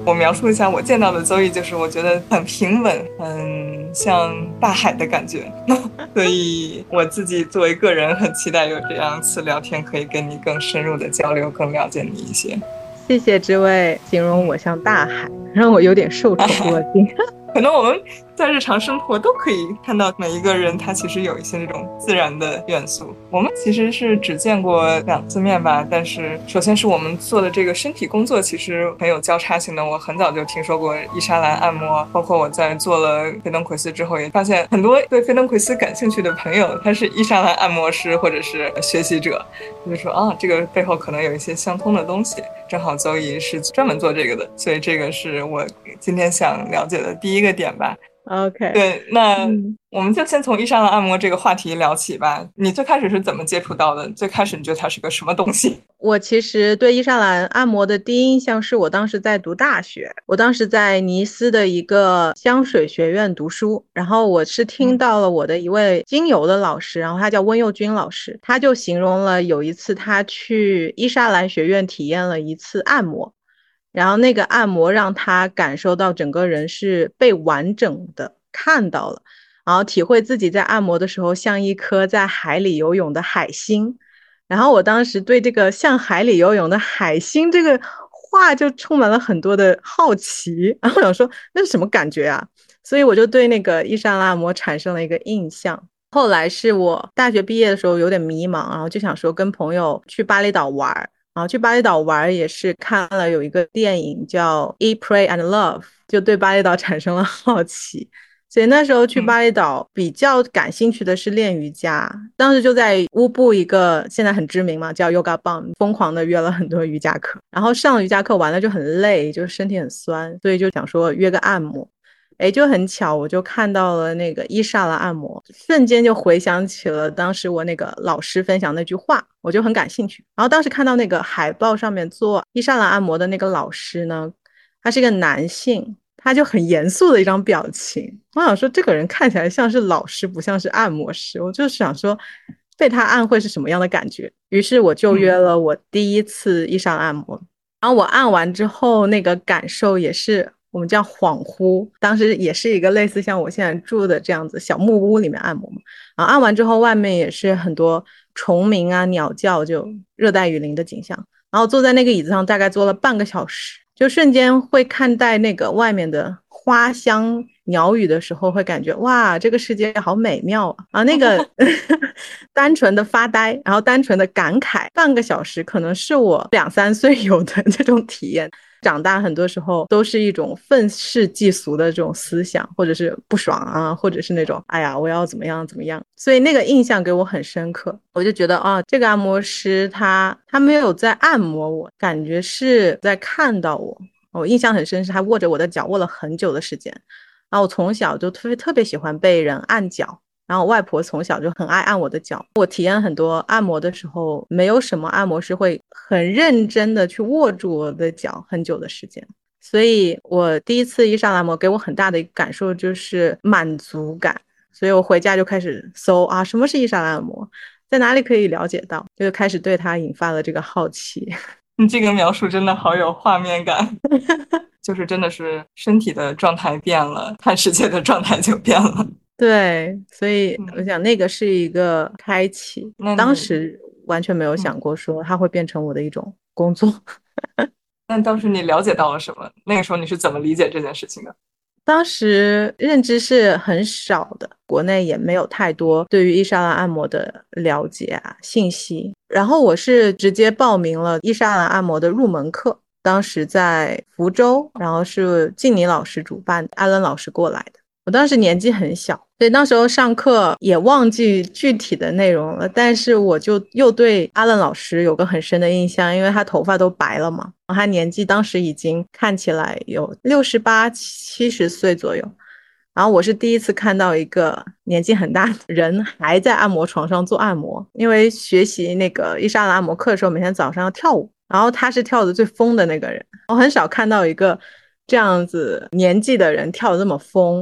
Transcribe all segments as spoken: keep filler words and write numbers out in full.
我描述一下我见到的Zoe，就是我觉得很平稳，很像大海的感觉。所以我自己作为个人很期待有这样一次聊天，可以跟你更深入的交流，更了解你一些。 谢谢这位形容我像大海，让我有点受宠若惊。 可能我们在日常生活都可以看到每一个人他其实有一些这种自然的元素。我们其实是只见过两次面吧，但是首先是我们做的这个身体工作其实很有交叉性的。我很早就听说过伊莎兰按摩，包括我在做了菲登奎斯之后也发现很多对菲登奎斯感兴趣的朋友他是伊莎兰按摩师或者是学习者，就是说啊，这个背后可能有一些相通的东西。正好Zoe是专门做这个的，所以这个是我今天想了解的第一个点吧。 OK， 对，那嗯， 我们就先从伊莎兰按摩这个话题聊起吧。你最开始是怎么接触到的？最开始你觉得它是个什么东西？ 我其实对伊莎兰按摩的第一印象是我当时在读大学，我当时在尼斯的一个香水学院读书，然后我是听到了我的一位精油的老师，然后他叫温佑君老师，他就形容了有一次他去伊莎兰学院体验了一次按摩，然后那个按摩让他感受到整个人是被完整的看到了，然后体会自己在按摩的时候像一颗在海里游泳的海星。然后我当时对这个像海里游泳的海星这个话就充满了很多的好奇，然后我想说那是什么感觉啊？所以我就对那个伊莎兰按摩产生了一个印象。后来是我大学毕业的时候有点迷茫，然后就想说跟朋友去巴厘岛玩，然后去巴厘岛玩也是看了有一个电影叫《Eat, Pray and Love》，就对巴厘岛产生了好奇。所以那时候去巴厘岛比较感兴趣的是练瑜伽，当时就在乌布一个现在很知名嘛叫 Yoga Bond， 疯狂的约了很多瑜伽课，然后上了瑜伽课完了就很累，就身体很酸，所以就想说约个按摩。诶，就很巧，我就看到了那个伊莎兰按摩，瞬间就回想起了当时我那个老师分享那句话，我就很感兴趣。然后当时看到那个海报上面做伊莎兰按摩的那个老师呢，他是一个男性，他就很严肃的一张表情。我想说这个人看起来像是老师，不像是按摩师，我就想说被他按会是什么样的感觉。于是我就约了我第一次伊莎兰按摩，然后我按完之后那个感受也是我们叫恍惚，当时也是一个类似像我现在住的这样子小木屋里面按摩嘛，然后按完之后外面也是很多虫鸣啊鸟叫，就热带雨林的景象，然后坐在那个椅子上大概坐了半个小时，就瞬间会看待那个外面的花香鸟语的时候会感觉哇这个世界好美妙啊，啊那个单纯的发呆然后单纯的感慨半个小时可能是我两三岁有的这种体验。长大很多时候都是一种愤世嫉俗的这种思想，或者是不爽啊，或者是那种哎呀我要怎么样怎么样，所以那个印象给我很深刻。我就觉得啊，这个按摩师他他没有在按摩我，感觉是在看到我。我印象很深是他握着我的脚握了很久的时间，然后我从小就特别特别喜欢被人按脚，然后我外婆从小就很爱按我的脚。我体验很多按摩的时候，没有什么按摩师会很认真的去握住我的脚很久的时间。所以我第一次伊莎兰按摩给我很大的一个感受就是满足感，所以我回家就开始搜啊什么是伊莎兰按摩，在哪里可以了解到，就开始对它引发了这个好奇。 你这个描述真的好有画面感。就是真的是身体的状态变了，看世界的状态就变了。 对，所以我嗯， 想那个是一个开启，当那你， 时完全没有嗯， 想过说它会变成我的一种工作。 那当时你了解到了什么？那个时候你是怎么理解这件事情的？ 当时认知是很少的，国内也没有太多对于伊莎兰按摩的了解啊信息。然后我是直接报名了伊莎兰按摩的入门课，当时在福州，然后是静妮老师主办，艾伦老师过来的。我当时年纪很小，所以那时候上课也忘记具体的内容了，但是我就又对阿伦老师有个很深的印象，因为他头发都白了嘛，他年纪当时已经看起来有六十八七十岁左右，然后我是第一次看到一个年纪很大的人还在按摩床上做按摩，因为学习那个伊莎兰按摩课的时候每天早上要跳舞，然后他是跳的最疯的那个人，我很少看到一个这样子年纪的人跳的这么疯。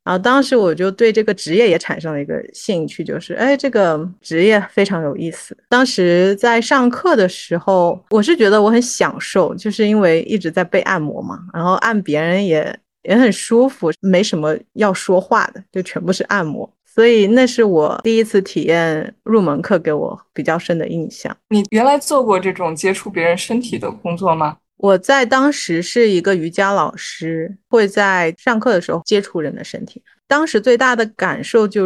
然后当时我就对这个职业也产生了一个兴趣，就是哎，这个职业非常有意思。当时在上课的时候，我是觉得我很享受，就是因为一直在被按摩嘛，然后按别人也也很舒服，没什么要说话的，就全部是按摩。所以那是我第一次体验入门课，给我比较深的印象。 你原来做过这种接触别人身体的工作吗？ 我在当时是一个瑜伽老师，会在上课的时候接触人的身体。当时最大的感受就是，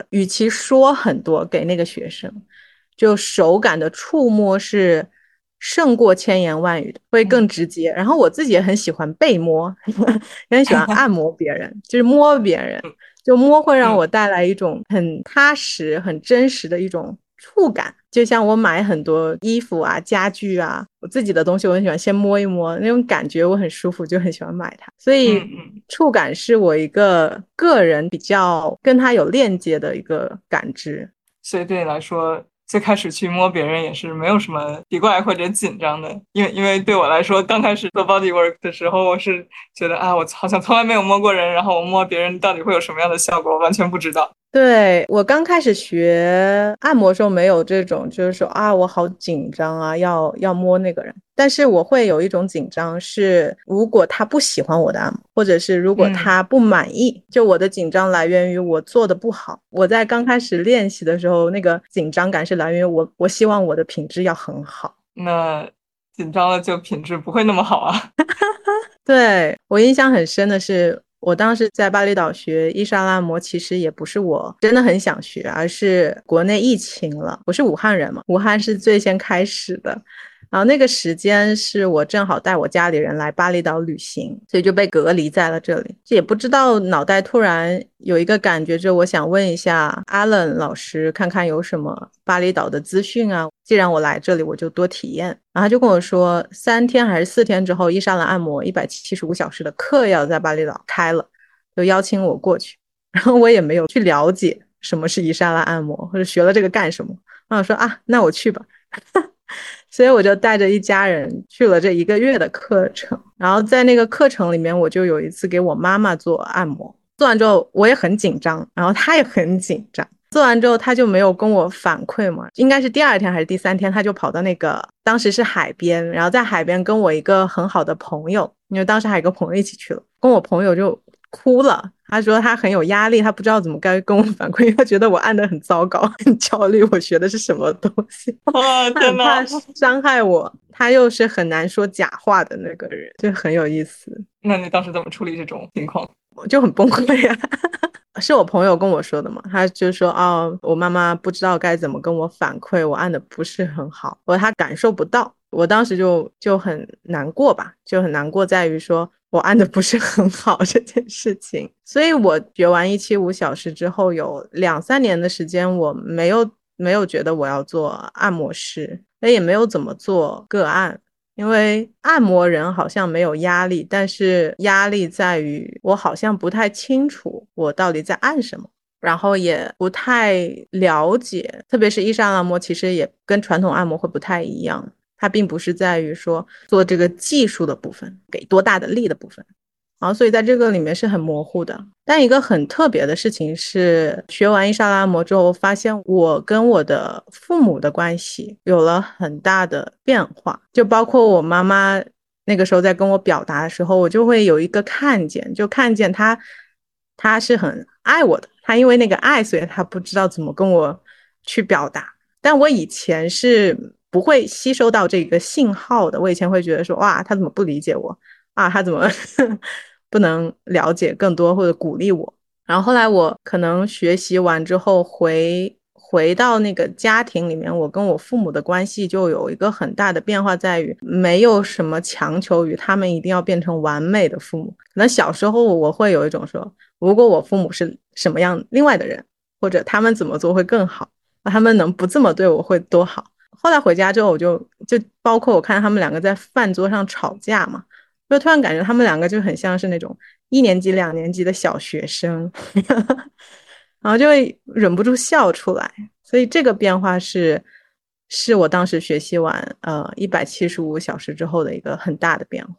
与其说很多给那个学生，就手感的触摸是胜过千言万语的，会更直接。然后我自己也很喜欢被摸，也很喜欢按摩别人，就是摸别人，就摸会让我带来一种很踏实、很真实的一种触感。就像我买很多衣服啊、家具啊，我自己的东西我很喜欢先摸一摸，那种感觉我很舒服，就很喜欢买它。所以触感是我一个个人比较跟它有链接的一个感知。 所以对你来说，最开始去摸别人也是没有什么奇怪或者紧张的，因为因为对我来说，刚开始做 body work 的时候，我是觉得啊，我好像从来没有摸过人，然后我摸别人到底会有什么样的效果，我完全不知道。 对，我刚开始学按摩的时候没有这种，就是说啊，我好紧张啊，要要摸那个人。但是我会有一种紧张，是如果他不喜欢我的按摩，或者是如果他不满意，嗯、就我的紧张来源于我做的不好。我在刚开始练习的时候，那个紧张感是来源于我，我希望我的品质要很好。 那紧张了就品质不会那么好啊。 对，我印象很深的是，我当时在巴厘岛学伊莎拉摩，其实也不是我真的很想学，而是国内疫情了。我是武汉人嘛，武汉是最先开始的。然后那个时间是我正好带我家里人来巴厘岛旅行，所以就被隔离在了这里。这也不知道脑袋突然有一个感觉，就我想问一下 Alan 老师，看看有什么巴厘岛的资讯啊。既然我来这里，我就多体验。然后他就跟我说，三天还是四天之后，伊莎兰按摩一百七十五小时的课要在巴厘岛开了，就邀请我过去。然后我也没有去了解什么是伊莎兰按摩，或者学了这个干什么。然后我说啊，那我去吧。所以我就带着一家人去了这一个月的课程。然后在那个课程里面，我就有一次给我妈妈做按摩，做完之后我也很紧张，然后她也很紧张。做完之后她就没有跟我反馈嘛，应该是第二天还是第三天，她就跑到那个当时是海边，然后在海边跟我一个很好的朋友，因为当时还有一个朋友一起去了，跟我朋友就哭了。他说他很有压力，他不知道怎么该跟我反馈，因为他觉得我按得很糟糕，很焦虑，我学的是什么东西， 哦， 他很怕天伤害我，他又是很难说假话的那个人，就很有意思。 那你当时怎么处理这种情况？ 我就很崩溃啊。是我朋友跟我说的嘛，他就说哦，我妈妈不知道该怎么跟我反馈，我按的不是很好，或者她感受不到。我当时就就很难过吧，就很难过在于说我按的不是很好这件事情。所以我学完一七五小时之后，有两三年的时间我没有没有觉得我要做按摩师，也没有怎么做个案。因为按摩人好像没有压力，但是压力在于我好像不太清楚我到底在按什么，然后也不太了解，特别是伊莎兰按摩其实也跟传统按摩会不太一样，它并不是在于说做这个技术的部分，给多大的力的部分，然后所以在这个里面是很模糊的。但一个很特别的事情是，学完伊莎拉按摩之后，发现我跟我的父母的关系有了很大的变化，就包括我妈妈那个时候在跟我表达的时候，我就会有一个看见，就看见她她是很爱我的，她因为那个爱，所以她不知道怎么跟我去表达。但我以前是不会吸收到这个信号的，我以前会觉得说，哇，她怎么不理解我啊，她怎么不能了解更多或者鼓励我。然后后来我可能学习完之后回回到那个家庭里面，我跟我父母的关系就有一个很大的变化，在于没有什么强求于他们一定要变成完美的父母。可能小时候我会有一种说，如果我父母是什么样另外的人，或者他们怎么做会更好，他们能不这么对我会多好。后来回家之后，我就就包括我看他们两个在饭桌上吵架嘛，就突然感觉他们两个就很像是那种一年级两年级的小学生然后就会忍不住笑出来。所以这个变化是是我当时学习完呃一百七十五小时之后的一个很大的变化。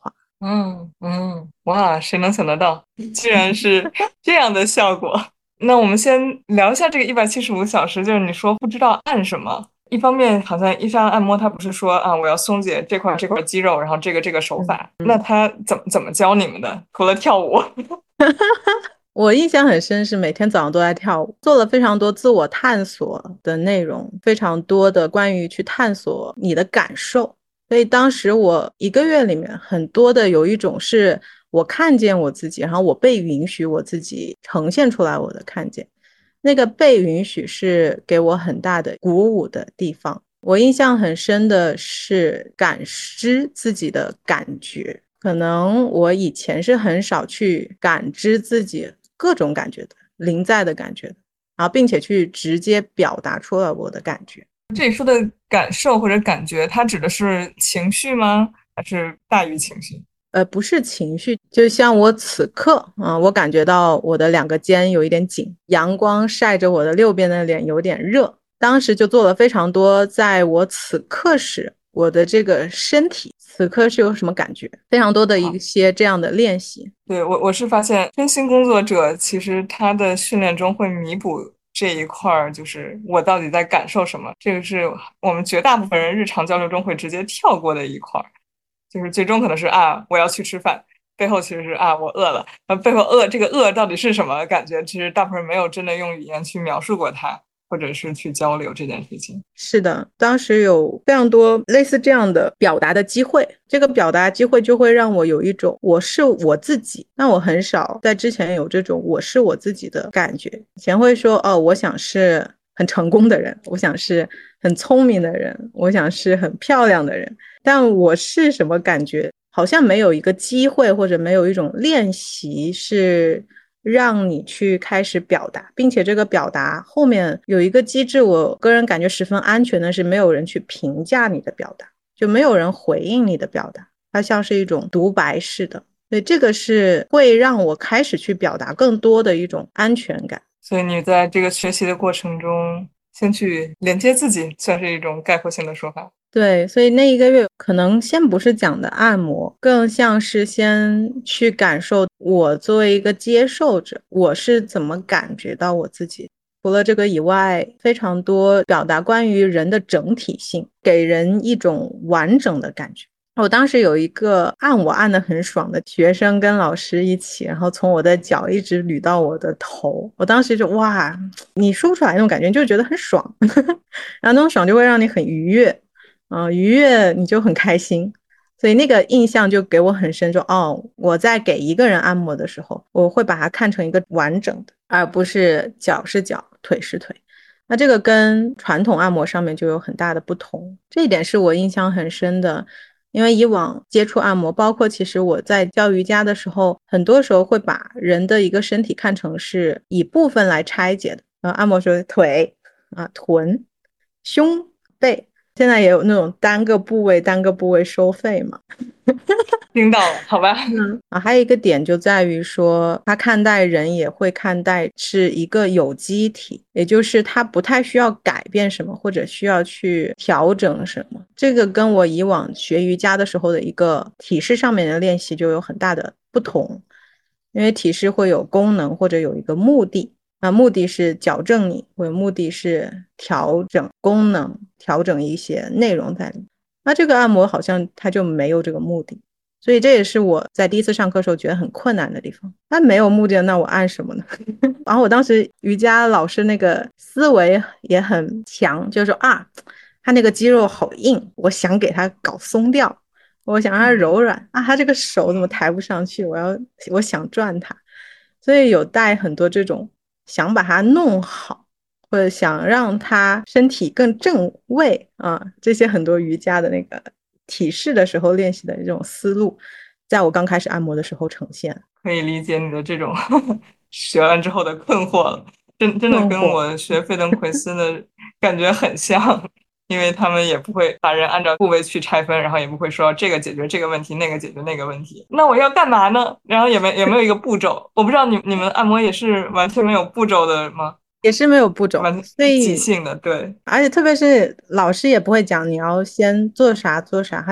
嗯嗯，哇，谁能想得到，居然是这样的效果？那我们先聊一下这个一百七十五小时，就是你说不知道按什么。一方面，好像伊莎按摩，它不是说啊，我要松解这块这块肌肉，然后这个这个手法，那他怎么怎么教你们的？除了跳舞？ 我印象很深，是每天早上都在跳舞，做了非常多自我探索的内容，非常多的关于去探索你的感受。所以当时我一个月里面很多的有一种是我看见我自己，然后我被允许我自己呈现出来我的看见，那个被允许是给我很大的鼓舞的地方。我印象很深的是感知自己的感觉，可能我以前是很少去感知自己各种感觉的，临在的感觉的，然后并且去直接表达出了我的感觉。 这里说的感受或者感觉，它指的是情绪吗？还是大于情绪？ 呃，不是情绪，就像我此刻，啊、呃，我感觉到我的两个肩有一点紧，阳光晒着我的右边的脸有点热，当时就做了非常多，在我此刻时，我的这个身体此刻是有什么感觉，非常多的一些这样的练习。 对，我我是发现身心工作者其实他的训练中会弥补这一块儿，就是我到底在感受什么，这个是我们绝大部分人日常交流中会直接跳过的一块儿。就是最终可能是啊，我要去吃饭，背后其实是啊，我饿了。那背后饿这个饿到底是什么感觉？其实大部分人没有真的用语言去描述过它，或者是去交流这件事情。 是的，当时有非常多类似这样的表达的机会，这个表达机会就会让我有一种我是我自己。那我很少在之前有这种我是我自己的感觉，以前会说哦，我想是很成功的人，我想是很聪明的人，我想是很漂亮的人，但我是什么感觉，好像没有一个机会或者没有一种练习是让你去开始表达，并且这个表达后面有一个机制，我个人感觉十分安全的是没有人去评价你的表达，就没有人回应你的表达，它像是一种独白式的，所以这个是会让我开始去表达更多的一种安全感。 所以你在这个学习的过程中，先去连接自己，算是一种概括性的说法。 对，所以那一个月可能先不是讲的按摩，更像是先去感受我作为一个接受者，我是怎么感觉到我自己。除了这个以外，非常多表达关于人的整体性，给人一种完整的感觉。我当时有一个按我按得很爽的学生跟老师一起，然后从我的脚一直捋到我的头，我当时就哇，你说不出来那种感觉，就觉得很爽然后那种爽就会让你很愉悦啊、呃，愉悦你就很开心，所以那个印象就给我很深，就哦，我在给一个人按摩的时候，我会把它看成一个完整的，而不是脚是脚，腿是腿。那这个跟传统按摩上面就有很大的不同，这一点是我印象很深的。因为以往接触按摩，包括其实我在教瑜伽的时候，很多时候会把人的一个身体看成是以部分来拆解的。呃，按摩说腿啊、臀、胸、背，现在也有那种单个部位单个部位收费嘛。 听到了，好吧。 嗯啊，还有一个点就在于说，他看待人也会看待是一个有机体，也就是他不太需要改变什么，或者需要去调整什么。这个跟我以往学瑜伽的时候的一个体式上面的练习就有很大的不同，因为体式会有功能或者有一个目的，啊，目的是矫正你，或者目的是调整功能，调整一些内容在里面。那这个按摩好像它就没有这个目的。所以这也是我在第一次上课的时候觉得很困难的地方。那没有目的，那我按什么呢？然后我当时瑜伽老师那个思维也很强，就是说啊，他那个肌肉好硬，我想给他搞松掉，我想让他柔软啊，他这个手怎么抬不上去？我要我想转他，所以有带很多这种想把它弄好，或者想让他身体更正位啊，这些很多瑜伽的那个体式的时候练习的这种思路，在我刚开始按摩的时候呈现。 可以理解你的这种学完之后的困惑了，真真的跟我学费登奎斯的感觉很像，因为他们也不会把人按照部位去拆分，然后也不会说这个解决这个问题，那个解决那个问题。那我要干嘛呢？然后也没也没有一个步骤，我不知道你你们按摩也是完全没有步骤的吗？ 也是没有步骤，所以即兴的，对， 而且特别是老师也不会讲你要先做啥做啥，他就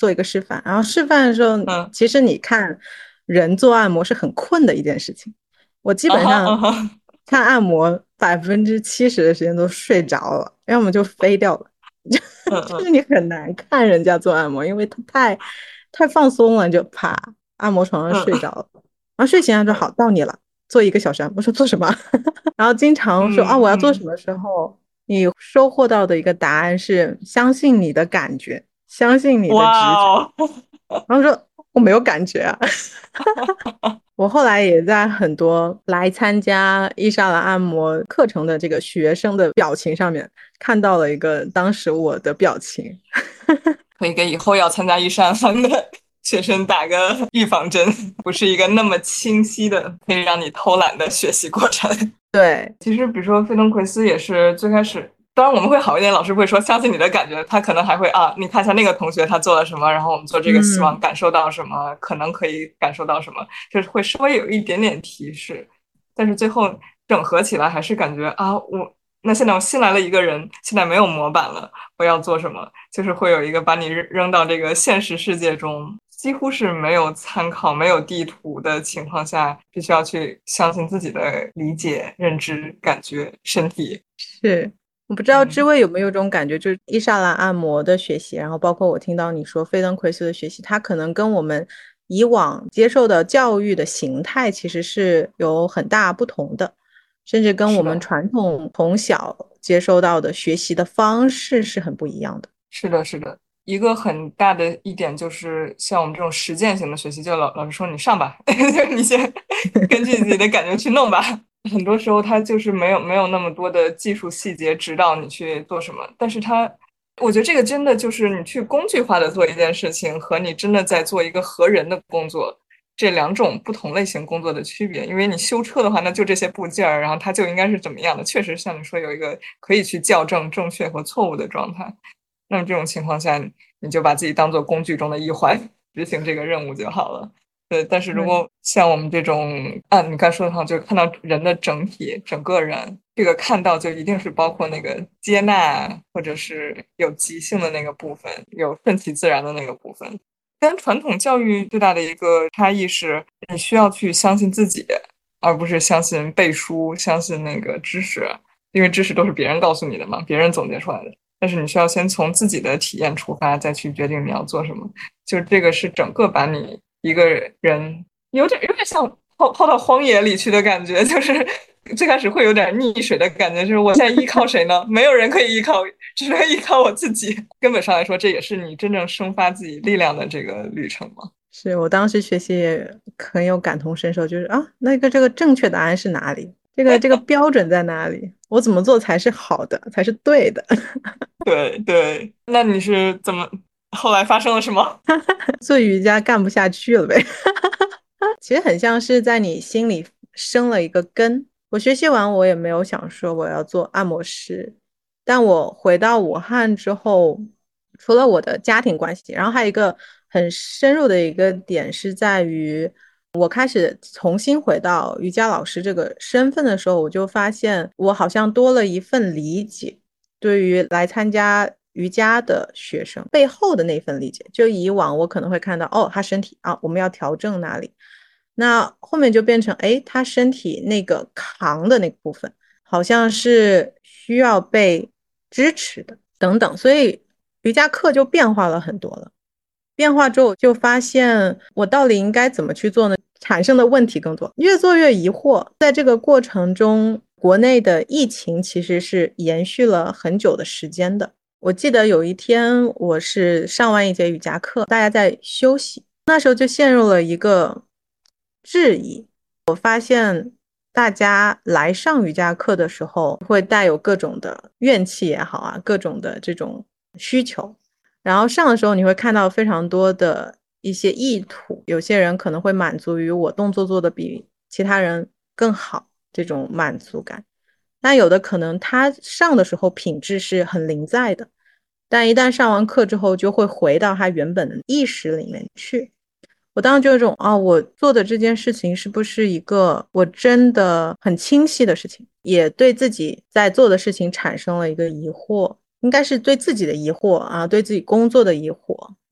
做一个示范。然后示范的时候， 嗯其实你看人做按摩是很困的一件事情。我基啊哈本上啊哈， 看按摩百分之七十的时间都睡着了，要么就飞掉了。 嗯就是嗯你很难看人家做按摩，因为他太太放松了，你就啪按摩床上睡着嗯了。然后睡醒了说嗯好到你了，做一个小时按摩。我说做什么？然后经常说啊我要做什嗯嗯， 么时候，你收获到的一个答案是相信你的感觉，相信你的直觉。 哇哦， 然后说我没有感觉啊。我后来也在很多来参加伊莎兰按摩课程的这个学生的表情上面看到了一个当时我的表情。 可以给以后要参加一山班的学生打个预防针，不是一个那么清晰的可以让你偷懒的学习过程。 对， 其实，比如说费登奎斯也是最开始，当然我们会好一点，老师不会说相信你的感觉，他可能还会啊，你看一下那个同学他做了什么，然后我们做这个希望嗯， 感受到什么，可能可以感受到什么，就是会稍微有一点点提示，但是最后整合起来还是感觉啊，我那现在我新来了一个人，现在没有模板了，我要做什么？就是会有一个把你扔扔到这个现实世界中，几乎是没有参考、没有地图的情况下，必须要去相信自己的理解、认知、感觉、身体。 是。我不知道知嗯， 味有没有一种感觉，就是伊莎兰按摩的学习，然后包括我听到你说费登奎斯的学习，它可能跟我们以往接受的教育的形态其实是有很大不同的，甚至跟我们是的， 传统从小接收到的学习的方式是很不一样的。 是的，是的。一个很大的一点就是，像我们这种实践型的学习，就老老师说你上吧，就是你先根据自己的感觉去弄吧。很多时候它就是没有没有那么多的技术细节指导你去做什么，但是它，我觉得这个真的就是你去工具化的做一件事情和你真的在做一个合人的工作，这两种不同类型工作的区别。因为你修车的话，那就这些部件儿，然后它就应该是怎么样的，确实像你说有一个可以去校正正确和错误的状态。那么这种情况下，你就把自己当做工具中的一环，执行这个任务就好了。对，但是如对， 果像我们这种，按你刚说的话，就是看到人的整体，整个人，这个看到就一定是包括那个接纳，或者是有即兴的那个部分，有顺其自然的那个部分。跟传统教育最大的一个差异是，你需要去相信自己，而不是相信背书，相信那个知识，因为知识都是别人告诉你的嘛，别人总结出来的。但是你需要先从自己的体验出发，再去决定你要做什么。就这个是整个把你一个人有点有点像抛抛到荒野里去的感觉，就是最开始会有点溺水的感觉，就是我现在依靠谁呢？没有人可以依靠，只能依靠我自己。根本上来说，这也是你真正生发自己力量的这个旅程嘛。 是我当时学习也很有感同身受，就是啊，那个这个正确答案是哪里？这个这个标准在哪里？我怎么做才是好的，才是对的？ 对对，那你是怎么后来发生了什么？ 做瑜伽干不下去了呗。其实很像是在你心里生了一个根。我学习完，我也没有想说我要做按摩师，但我回到武汉之后，除了我的家庭关系，然后还有一个很深入的一个点是在于，我开始重新回到瑜伽老师这个身份的时候，我就发现我好像多了一份理解，对于来参加瑜伽的学生背后的那份理解。就以往我可能会看到，哦，他身体啊，我们要调整哪里。那后面就变成，哎，他身体那个扛的那个部分，好像是需要被支持的，等等，所以瑜伽课就变化了很多了。变化之后就发现，我到底应该怎么去做呢？产生的问题更多，越做越疑惑。在这个过程中，国内的疫情其实是延续了很久的时间的。我记得有一天，我是上完一节瑜伽课，大家在休息，那时候就陷入了一个质疑。我发现大家来上瑜伽课的时候，会带有各种的怨气也好啊，各种的这种需求。然后上的时候，你会看到非常多的一些意图，有些人可能会满足于我动作做的比其他人更好这种满足感。那有的可能他上的时候品质是很临在的，但一旦上完课之后，就会回到他原本的意识里面去。我当时就有一种啊，我做的这件事情是不是一个我真的很清晰的事情，也对自己在做的事情产生了一个疑惑，应该是对自己的疑惑啊，对自己工作的疑惑。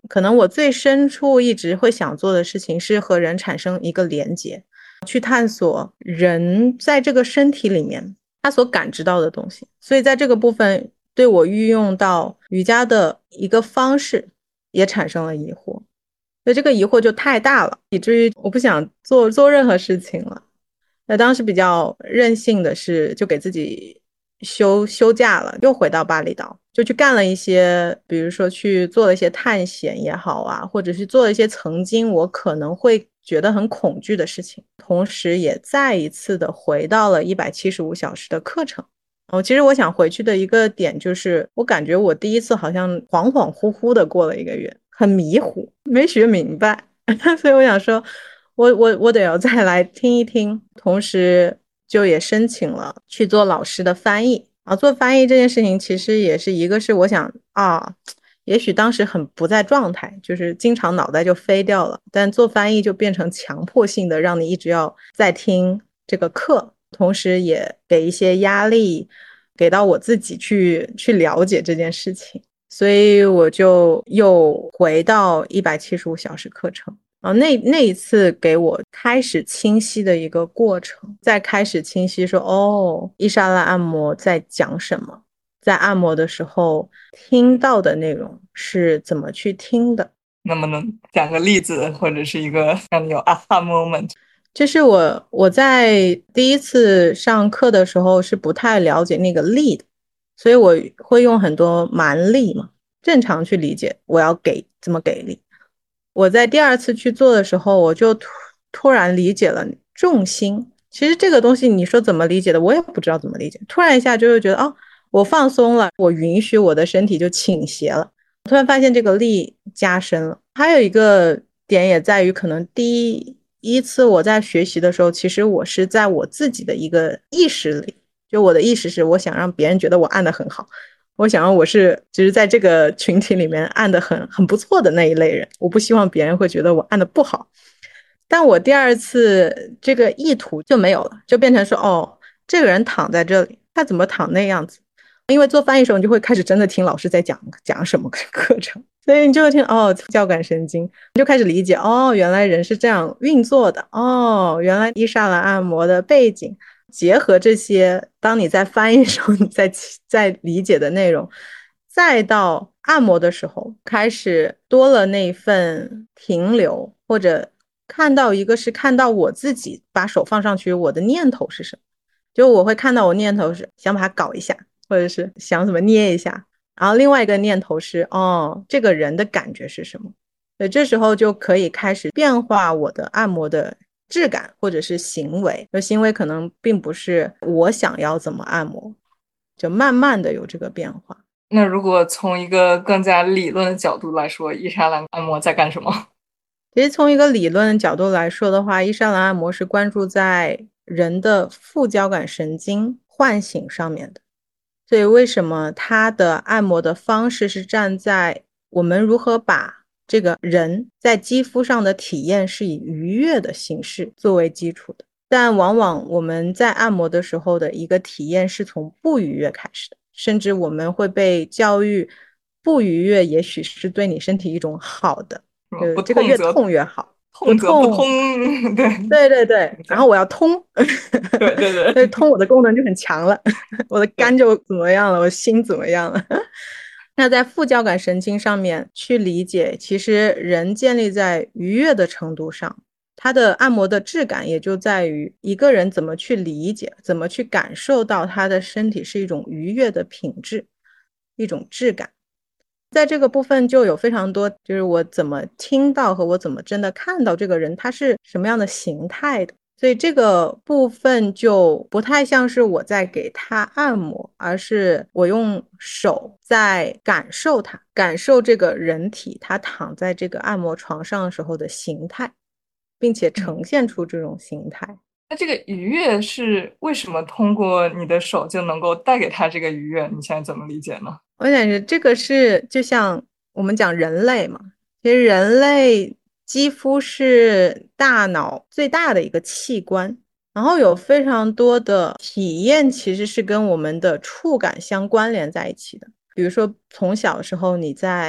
可能我最深处一直会想做的事情是和人产生一个连接，去探索人在这个身体里面他所感知到的东西。所以在这个部分对我运用到瑜伽的一个方式也产生了疑惑，所以这个疑惑就太大了，以至于我不想做做任何事情了。那当时比较任性的是就给自己休休假了，又回到巴厘岛，就去干了一些，比如说去做了一些探险也好啊，或者是做了一些曾经我可能会觉得很恐惧的事情，同时也再一次的回到了一百七十五小时的课程。哦，其实我想回去的一个点就是，我感觉我第一次好像恍恍惚惚的过了一个月，很迷糊，没学明白，所以我想说，我我我得要再来听一听，同时就也申请了去做老师的翻译啊。做翻译这件事情其实也是一个是我想啊，也许当时很不在状态，就是经常脑袋就飞掉了，但做翻译就变成强迫性的让你一直要在听这个课，同时也给一些压力给到我自己去去了解这件事情，所以我就又回到一百七十五小时课程。啊，那那一次给我开始清晰的一个过程，再开始清晰说，哦，伊莎拉按摩在讲什么，在按摩的时候听到的内容是怎么去听的。 能不能讲个例子，或者是一个让你有 aha moment？ 就是我我在第一次上课的时候是不太了解那个力的，所以我会用很多蛮力嘛，正常去理解我要给怎么给力。我在第二次去做的时候，我就突突然理解了重心。其实这个东西你说怎么理解的，我也不知道怎么理解。突然一下就会觉得，哦，我放松了，我允许我的身体就倾斜了。突然发现这个力加深了。还有一个点也在于，可能第一次我在学习的时候，其实我是在我自己的一个意识里，就我的意识是我想让别人觉得我按得很好。我想要我是就是在这个群体里面按得很很不错的那一类人，我不希望别人会觉得我按得不好。但我第二次这个意图就没有了，就变成说，哦，这个人躺在这里，他怎么躺那样子？因为做翻译的时候，你就会开始真的听老师在讲讲什么课程，所以你就会听哦，交感神经，你就开始理解，哦，原来人是这样运作的，哦，原来伊莎兰按摩的背景。结合这些，当你在翻译的时候，你在在理解的内容，再到按摩的时候，开始多了那份停留，或者看到一个是看到我自己把手放上去，我的念头是什么？就我会看到我念头是想把它搞一下，或者是想怎么捏一下，然后另外一个念头是哦，这个人的感觉是什么？所以这时候就可以开始变化我的按摩的质感或者是行为，就行为可能并不是我想要怎么按摩，就慢慢的有这个变化。 那如果从一个更加理论的角度来说，伊莎兰按摩在干什么？ 其实从一个理论角度来说的话，伊莎兰按摩是关注在人的副交感神经唤醒上面的。所以为什么它的按摩的方式是站在我们如何把这个人在肌肤上的体验是以愉悦的形式作为基础的，但往往我们在按摩的时候的一个体验是从不愉悦开始的，甚至我们会被教育不愉悦也许是对你身体一种好的， 不这个越痛痛越好， 痛则不通，对对对对，然后我要通， 对对对， 所以通我的功能就很强了，我的肝就怎么样了，我心怎么样了。那在副交感神经上面去理解，其实人建立在愉悦的程度上，它的按摩的质感也就在于一个人怎么去理解，怎么去感受到他的身体是一种愉悦的品质，一种质感。在这个部分就有非常多，就是我怎么听到和我怎么真的看到这个人他是什么样的形态的，所以这个部分就不太像是我在给他按摩，而是我用手在感受他，感受这个人体他躺在这个按摩床上的时候的形态，并且呈现出这种形态。 那这个愉悦是为什么通过你的手就能够带给他这个愉悦？你现在怎么理解呢？ 我感觉这个是就像我们讲人类嘛，其实人类肌肤是大脑最大的一个器官，然后有非常多的体验其实是跟我们的触感相关联在一起的。比如说从小的时候你在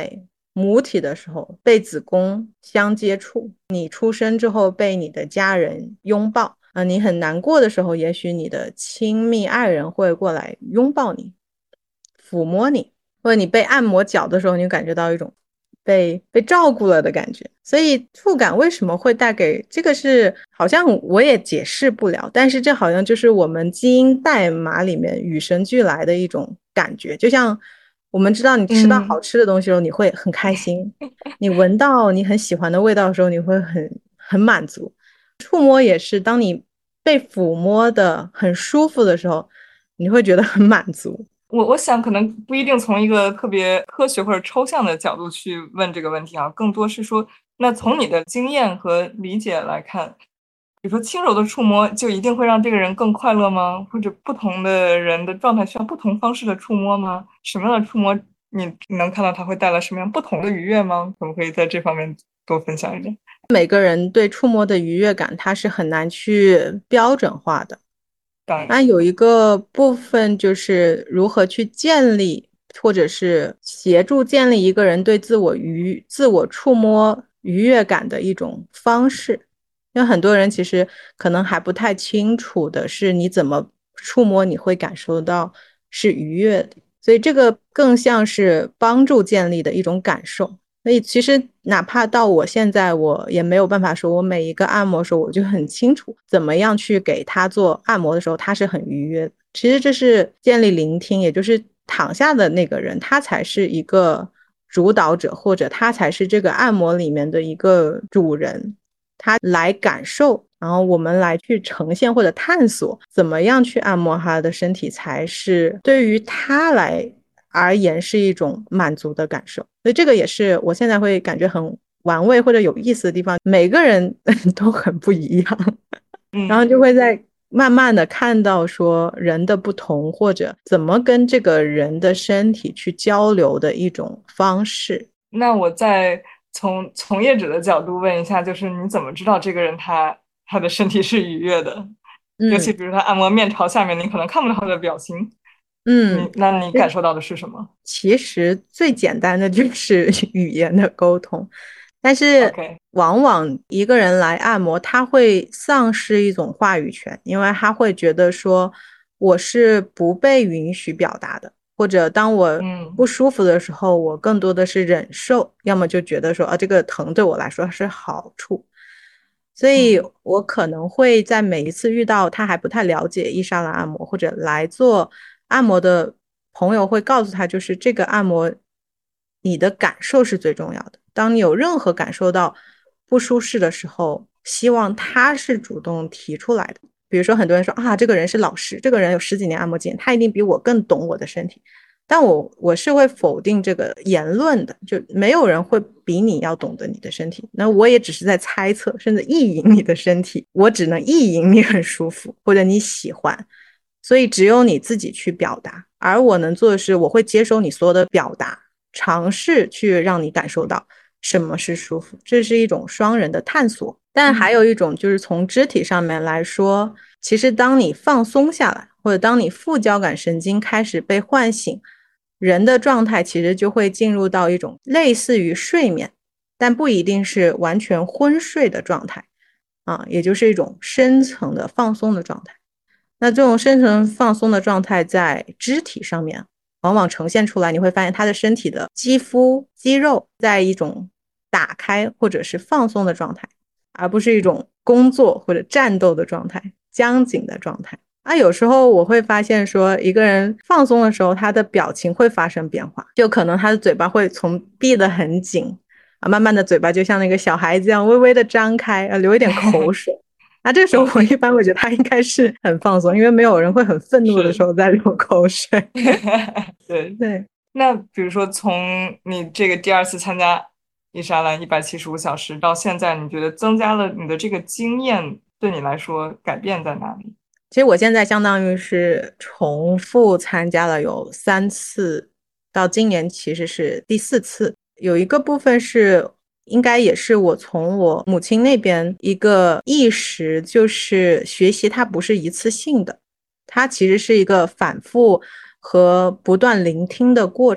母体的时候被子宫相接触，你出生之后被你的家人拥抱，呃，你很难过的时候，也许你的亲密爱人会过来拥抱你，抚摸你，或者你被按摩脚的时候，你感觉到一种被被照顾了的感觉。所以触感为什么会带给这个是好像我也解释不了，但是这好像就是我们基因代码里面与生俱来的一种感觉。就像我们知道你吃到好吃的东西的时候，你会很开心，你闻到你很喜欢的味道的时候，你会很很满足。触摸也是，当你被抚摸的很舒服的时候，你会觉得很满足。 我我想可能不一定从一个特别科学或者抽象的角度去问这个问题啊，更多是说，那从你的经验和理解来看，比如说轻柔的触摸就一定会让这个人更快乐吗？或者不同的人的状态需要不同方式的触摸吗？什么样的触摸你能看到它会带来什么样不同的愉悦吗？可不可以在这方面多分享一点？ 每个人对触摸的愉悦感，它是很难去标准化的。那有一个部分就是如何去建立，或者是协助建立一个人对自我愉自我触摸愉悦感的一种方式。因为很多人其实可能还不太清楚的是，你怎么触摸你会感受到是愉悦的，所以这个更像是帮助建立的一种感受。所以其实哪怕到我现在，我也没有办法说我每一个按摩的时候我就很清楚怎么样去给他做按摩的时候他是很愉悦的。其实这是建立聆听，也就是躺下的那个人他才是一个主导者，或者他才是这个按摩里面的一个主人，他来感受，然后我们来去呈现或者探索怎么样去按摩他的身体才是对于他来而言是一种满足的感受。所以这个也是我现在会感觉很玩味或者有意思的地方，每个人都很不一样，然后就会在慢慢的看到说人的不同，或者怎么跟这个人的身体去交流的一种方式。 那我再从从业者的角度问一下，就是你怎么知道这个人他他的身体是愉悦的？尤其比如他按摩面朝下面，你可能看不到他的表情。 嗯， 你那你感受到的是什么？ 其实最简单的就是语言的沟通，但是往往一个人来按摩，他会丧失一种话语权，因为他会觉得说我是不被允许表达的，或者当我不舒服的时候，我更多的是忍受，要么就觉得说啊，这个疼对我来说是好处。所以我可能会在每一次遇到他还不太了解伊莎兰按摩或者来做按摩的朋友，会告诉他，就是这个按摩你的感受是最重要的。当你有任何感受到不舒适的时候，希望他是主动提出来的。比如说很多人说啊，这个人是老师，这个人有十几年按摩经验，他一定比我更懂我的身体。但我我是会否定这个言论的，就没有人会比你要懂得你的身体，那我也只是在猜测，甚至意淫你的身体，我只能意淫你很舒服或者你喜欢，所以只有你自己去表达，而我能做的是我会接收你所有的表达，尝试去让你感受到什么是舒服，这是一种双人的探索。但还有一种就是从肢体上面来说，其实当你放松下来，或者当你副交感神经开始被唤醒，人的状态其实就会进入到一种类似于睡眠，但不一定是完全昏睡的状态啊，也就是一种深层的放松的状态。那这种深层放松的状态在肢体上面往往呈现出来，你会发现他的身体的肌肤肌肉在一种打开或者是放松的状态，而不是一种工作或者战斗的状态，僵紧的状态。啊，有时候我会发现说一个人放松的时候，他的表情会发生变化，就可能他的嘴巴会从闭得很紧啊，慢慢的嘴巴就像那个小孩子一样微微的张开啊，流一点口水。那这个时候我一般会觉得他应该是很放松，因为没有人会很愤怒的时候在流口水。 对对。 那比如说从你这个第二次参加伊莎兰一百七十五小时到现在，你觉得增加了你的这个经验对你来说改变在哪里？ 其实我现在相当于是重复参加了有三次，到今年其实是第四次。有一个部分是应该也是我从我母亲那边一个意识，就是学习它不是一次性的，它其实是一个反复和不断聆听的过程。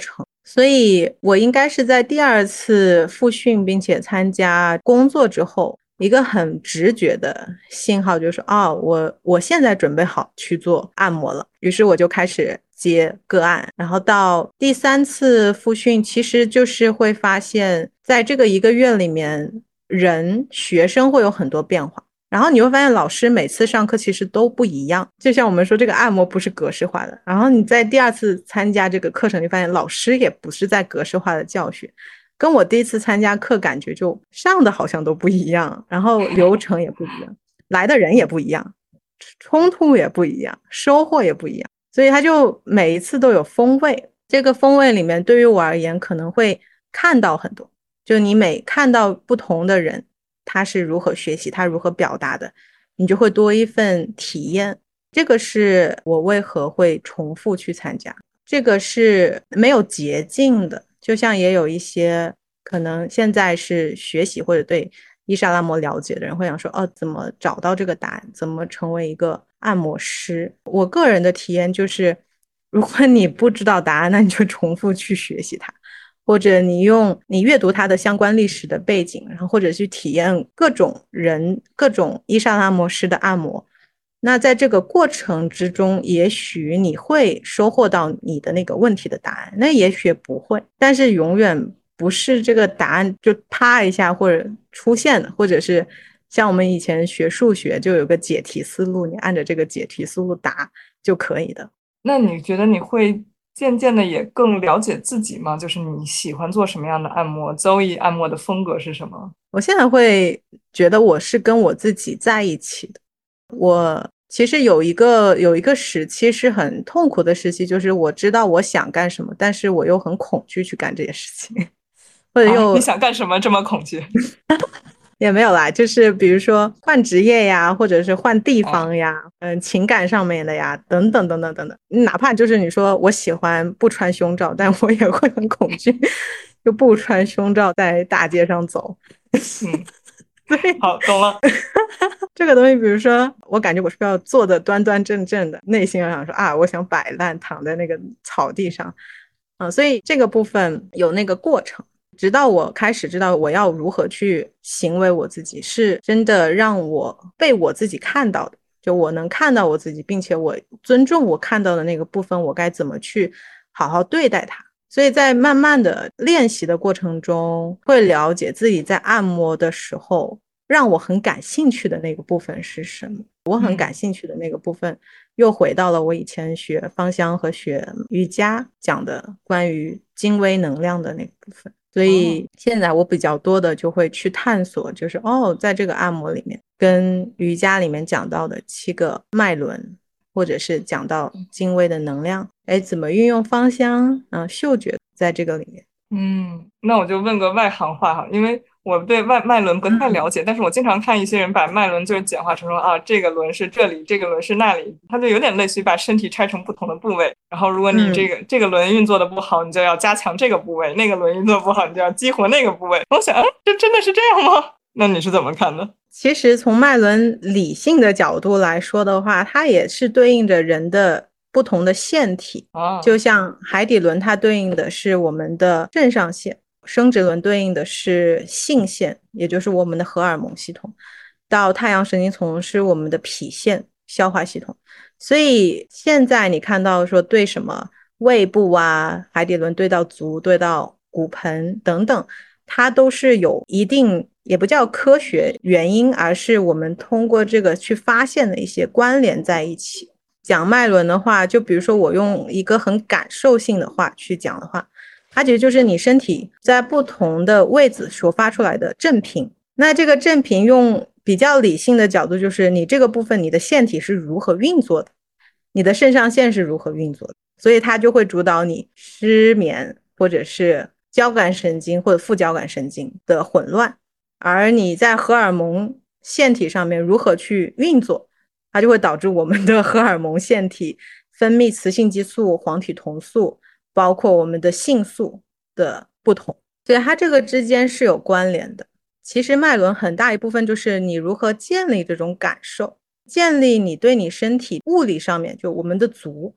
所以我应该是在第二次复训并且参加工作之后，一个很直觉的信号就是哦，我我现在准备好去做按摩了。于是我就开始接个案，然后到第三次复训，其实就是会发现在这个一个月里面，人学生会有很多变化。然后你会发现老师每次上课其实都不一样，就像我们说这个按摩不是格式化的，然后你在第二次参加这个课程，你发现老师也不是在格式化的教学，跟我第一次参加课感觉就上的好像都不一样，然后流程也不一样，来的人也不一样，冲突也不一样，收获也不一样，所以它就每一次都有风味。这个风味里面对于我而言可能会看到很多，就你每看到不同的人他是如何学习，他如何表达的，你就会多一份体验。这个是我为何会重复去参加，这个是没有捷径的。就像也有一些可能现在是学习或者对伊莎拉摩了解的人会想说，哦，怎么找到这个答案，怎么成为一个按摩师。我个人的体验就是，如果你不知道答案，那你就重复去学习它，或者你用你阅读它的相关历史的背景，然后或者去体验各种人各种伊莎拉摩师的按摩。那在这个过程之中，也许你会收获到你的那个问题的答案，那也许不会，但是永远不是这个答案就啪一下或者出现的，或者是像我们以前学数学就有个解题思路，你按着这个解题思路答就可以的。 那你觉得你会渐渐的也更了解自己吗？就是你喜欢做什么样的按摩？Zoe 按摩的风格是什么？ 我现在会觉得我是跟我自己在一起的。我其实有一个有一个时期是很痛苦的时期，就是我知道我想干什么，但是我又很恐惧去干这件事情，或者啊，你又想干什么这么恐惧？ 也没有啦，就是比如说换职业呀，或者是换地啊， 方呀，嗯，情感上面的呀，等等等等等等。哪怕就是你说我喜欢不穿胸罩，但我也会很恐惧，就不穿胸罩在大街上走。 嗯， 所以好，懂了。 这个东西，比如说，我感觉我是要做的端端正正的，内心我想说啊，我想摆烂，躺在那个草地上，啊，所以这个部分有那个过程，直到我开始知道我要如何去行为我自己，是真的让我被我自己看到的，就我能看到我自己，并且我尊重我看到的那个部分，我该怎么去好好对待它。所以在慢慢的练习的过程中，会了解自己在按摩的时候让我很感兴趣的那个部分是什么。我很感嗯兴趣的那个部分，又回到了我以前学芳香和学瑜伽讲的关于精微能量的那个部分。所嗯以现在我比较多的就会去探索，就是哦，在这个按摩里面，跟瑜伽里面讲到的七个脉轮，或者是讲到精微的能量，哎，怎么运用芳香啊、嗅觉在这个里面。 嗯，那我就问个外行话哈，因为我对外脉轮不太了嗯解，但是我经常看一些人把脉轮就是简化成说啊，这个轮是这里，这个轮是那里，它就有点类似于把身体拆成不同的部位。然后如果你这嗯。 个这个轮运作的不好，你就要加强这个部位；那个轮运作不好，你就要激活那个部位。我想，啊，这真的是这样吗？那你是怎么看的？ 其实从脉轮理性的角度来说的话，它也是对应着人的不同的腺体。 啊， 就像海底轮，它对应的是我们的肾上腺；生殖轮对应的是性腺，也就是我们的荷尔蒙系统；到太阳神经丛是我们的脾腺，消化系统。所以现在你看到说对什么胃部啊，海底轮对到足，对到骨盆等等，它都是有一定也不叫科学原因，而是我们通过这个去发现的一些关联在一起。讲脉轮的话，就比如说我用一个很感受性的话去讲的话，它其实就是你身体在不同的位置所发出来的振频。那这个振频用比较理性的角度，就是你这个部分你的腺体是如何运作的，你的肾上腺是如何运作的，所以它就会主导你失眠或者是交感神经或者副交感神经的混乱，而你在荷尔蒙腺体上面如何去运作，它就会导致我们的荷尔蒙腺体分泌雌性激素、黄体酮素，包括我们的性素的不同，所以它这个之间是有关联的。其实脉轮很大一部分就是你如何建立这种感受，建立你对你身体物理上面，就我们的足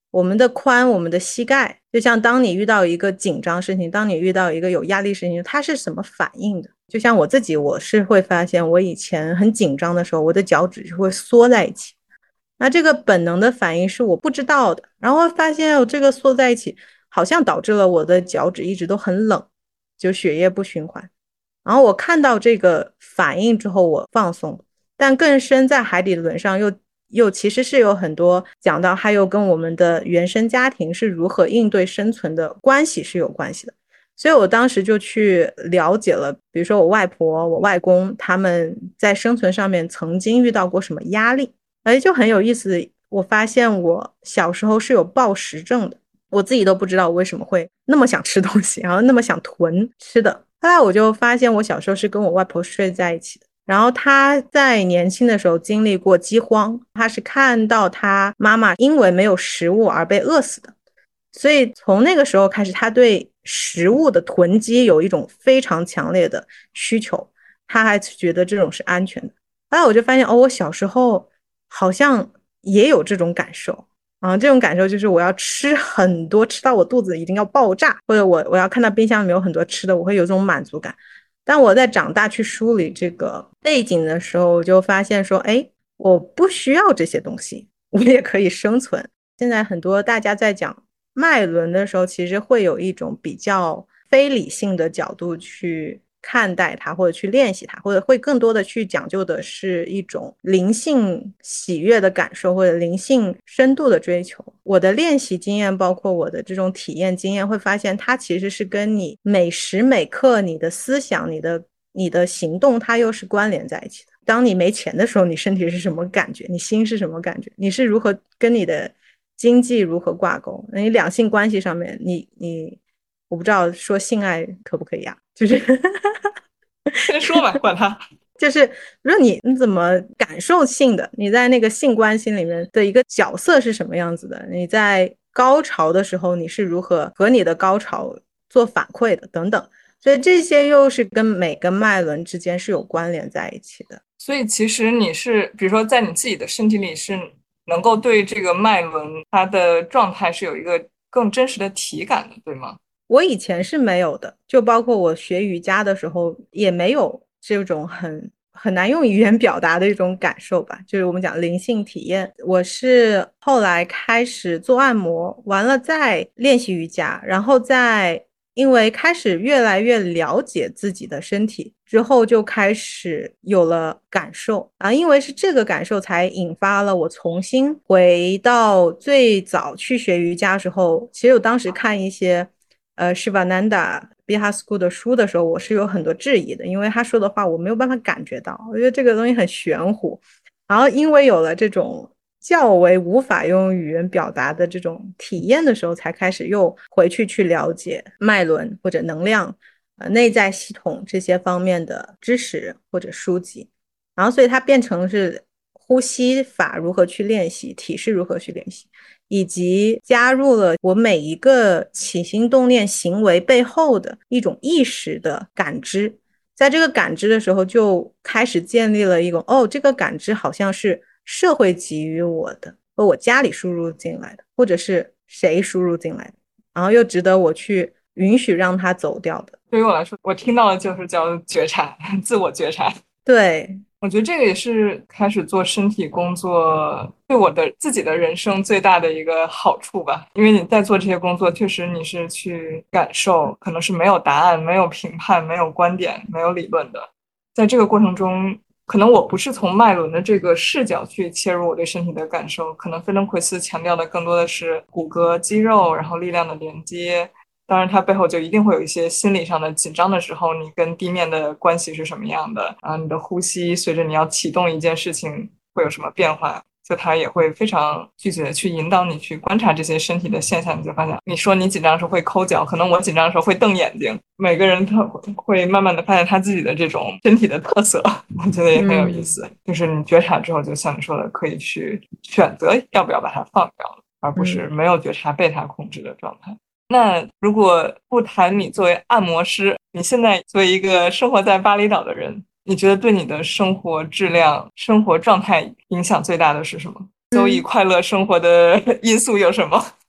我们的髋，我们的膝盖，就像当你遇到一个紧张事情，当你遇到一个有压力事情，它是什么反应的？就像我自己，我是会发现我以前很紧张的时候，我的脚趾就会缩在一起，那这个本能的反应是我不知道的，然后发现我这个缩在一起好像导致了我的脚趾一直都很冷，就血液不循环。然后我看到这个反应之后我放松，但更深在海底轮上又又其实是有很多讲到，还有跟我们的原生家庭是如何应对生存的关系是有关系的。所以我当时就去了解了，比如说我外婆我外公他们在生存上面曾经遇到过什么压力，哎，就很有意思。我发现我小时候是有暴食症的，我自己都不知道我为什么会那么想吃东西，然后那么想囤吃的。后来我就发现我小时候是跟我外婆睡在一起的，然后她在年轻的时候经历过饥荒，她是看到她妈妈因为没有食物而被饿死的，所以从那个时候开始，她对食物的囤积有一种非常强烈的需求，她还觉得这种是安全的。后来我就发现，哦，我小时候好像也有这种感受啊，这种感受就是我要吃很多，吃到我肚子已经要爆炸，或者我我要看到冰箱里面有很多吃的，我会有这种满足感。但我在长大去梳理这个背景的时候，我就发现说，哎，我不需要这些东西，我也可以生存。现在很多大家在讲脉轮的时候，其实会有一种比较非理性的角度去看待它，或者去练习它，或者会更多的去讲究的是一种灵性喜悦的感受，或者灵性深度的追求。我的练习经验包括我的这种体验经验，会发现它其实是跟你每时每刻你的思想你的你的行动它又是关联在一起的。当你没钱的时候，你身体是什么感觉，你心是什么感觉，你是如何跟你的经济如何挂钩，你两性关系上面你你我不知道说性爱可不可以啊，就是先说吧，管他。 就是如果你你怎么感受性的，你在那个性关系里面的一个角色是什么样子的，你在高潮的时候你是如何和你的高潮做反馈的等等，所以这些又是跟每个脉轮之间是有关联在一起的。 所以其实你是比如说在你自己的身体里是能够对这个脉轮它的状态是有一个更真实的体感的，对吗？ 我以前是没有的，就包括我学瑜伽的时候也没有这种很很难用语言表达的一种感受吧，就是我们讲灵性体验。我是后来开始做按摩，完了再练习瑜伽，然后再因为开始越来越了解自己的身体之后，就开始有了感受啊，因为是这个感受才引发了我重新回到最早去学瑜伽的时候。其实我当时看一些呃Shivananda Bihar School 的书的时候，我是有很多质疑的，因为他说的话我没有办法感觉到，我觉得这个东西很玄乎。然后因为有了这种较为无法用语言表达的这种体验的时候，才开始又回去去了解脉轮或者能量、呃内在系统这些方面的知识或者书籍。然后所以它变成是呼吸法如何去练习，体式如何去练习，以及加入了我每一个起心动念行为背后的一种意识的感知。在这个感知的时候，就开始建立了一种，哦，这个感知好像是社会给予我的，或我家里输入进来的，或者是谁输入进来的，然后又值得我去允许让它走掉的。 对于我来说，我听到的就是叫觉察，自我觉察。 对， 我觉得这个也是开始做身体工作对我的自己的人生最大的一个好处吧。因为你在做这些工作，确实你是去感受，可能是没有答案、没有评判、没有观点、没有理论的。在这个过程中，可能我不是从脉轮的这个视角去切入我对身体的感受，可能菲登奎斯强调的更多的是骨骼、肌肉，然后力量的连接。当然它背后就一定会有一些心理上的紧张的时候，你跟地面的关系是什么样的啊？你的呼吸随着你要启动一件事情会有什么变化，就它也会非常具体的去引导你去观察这些身体的现象。你就发现，你说你紧张的时候会抠脚，可能我紧张的时候会瞪眼睛，每个人他会慢慢的发现他自己的这种身体的特色，我觉得也很有意思。嗯、就是你觉察之后，就像你说的，可以去选择要不要把它放掉了，而不是没有觉察被它控制的状态。那如果不谈你作为按摩师，你现在作为一个生活在巴厘岛的人，你觉得对你的生活质量、生活状态影响最大的是什么？周以快乐生活的因素有什么？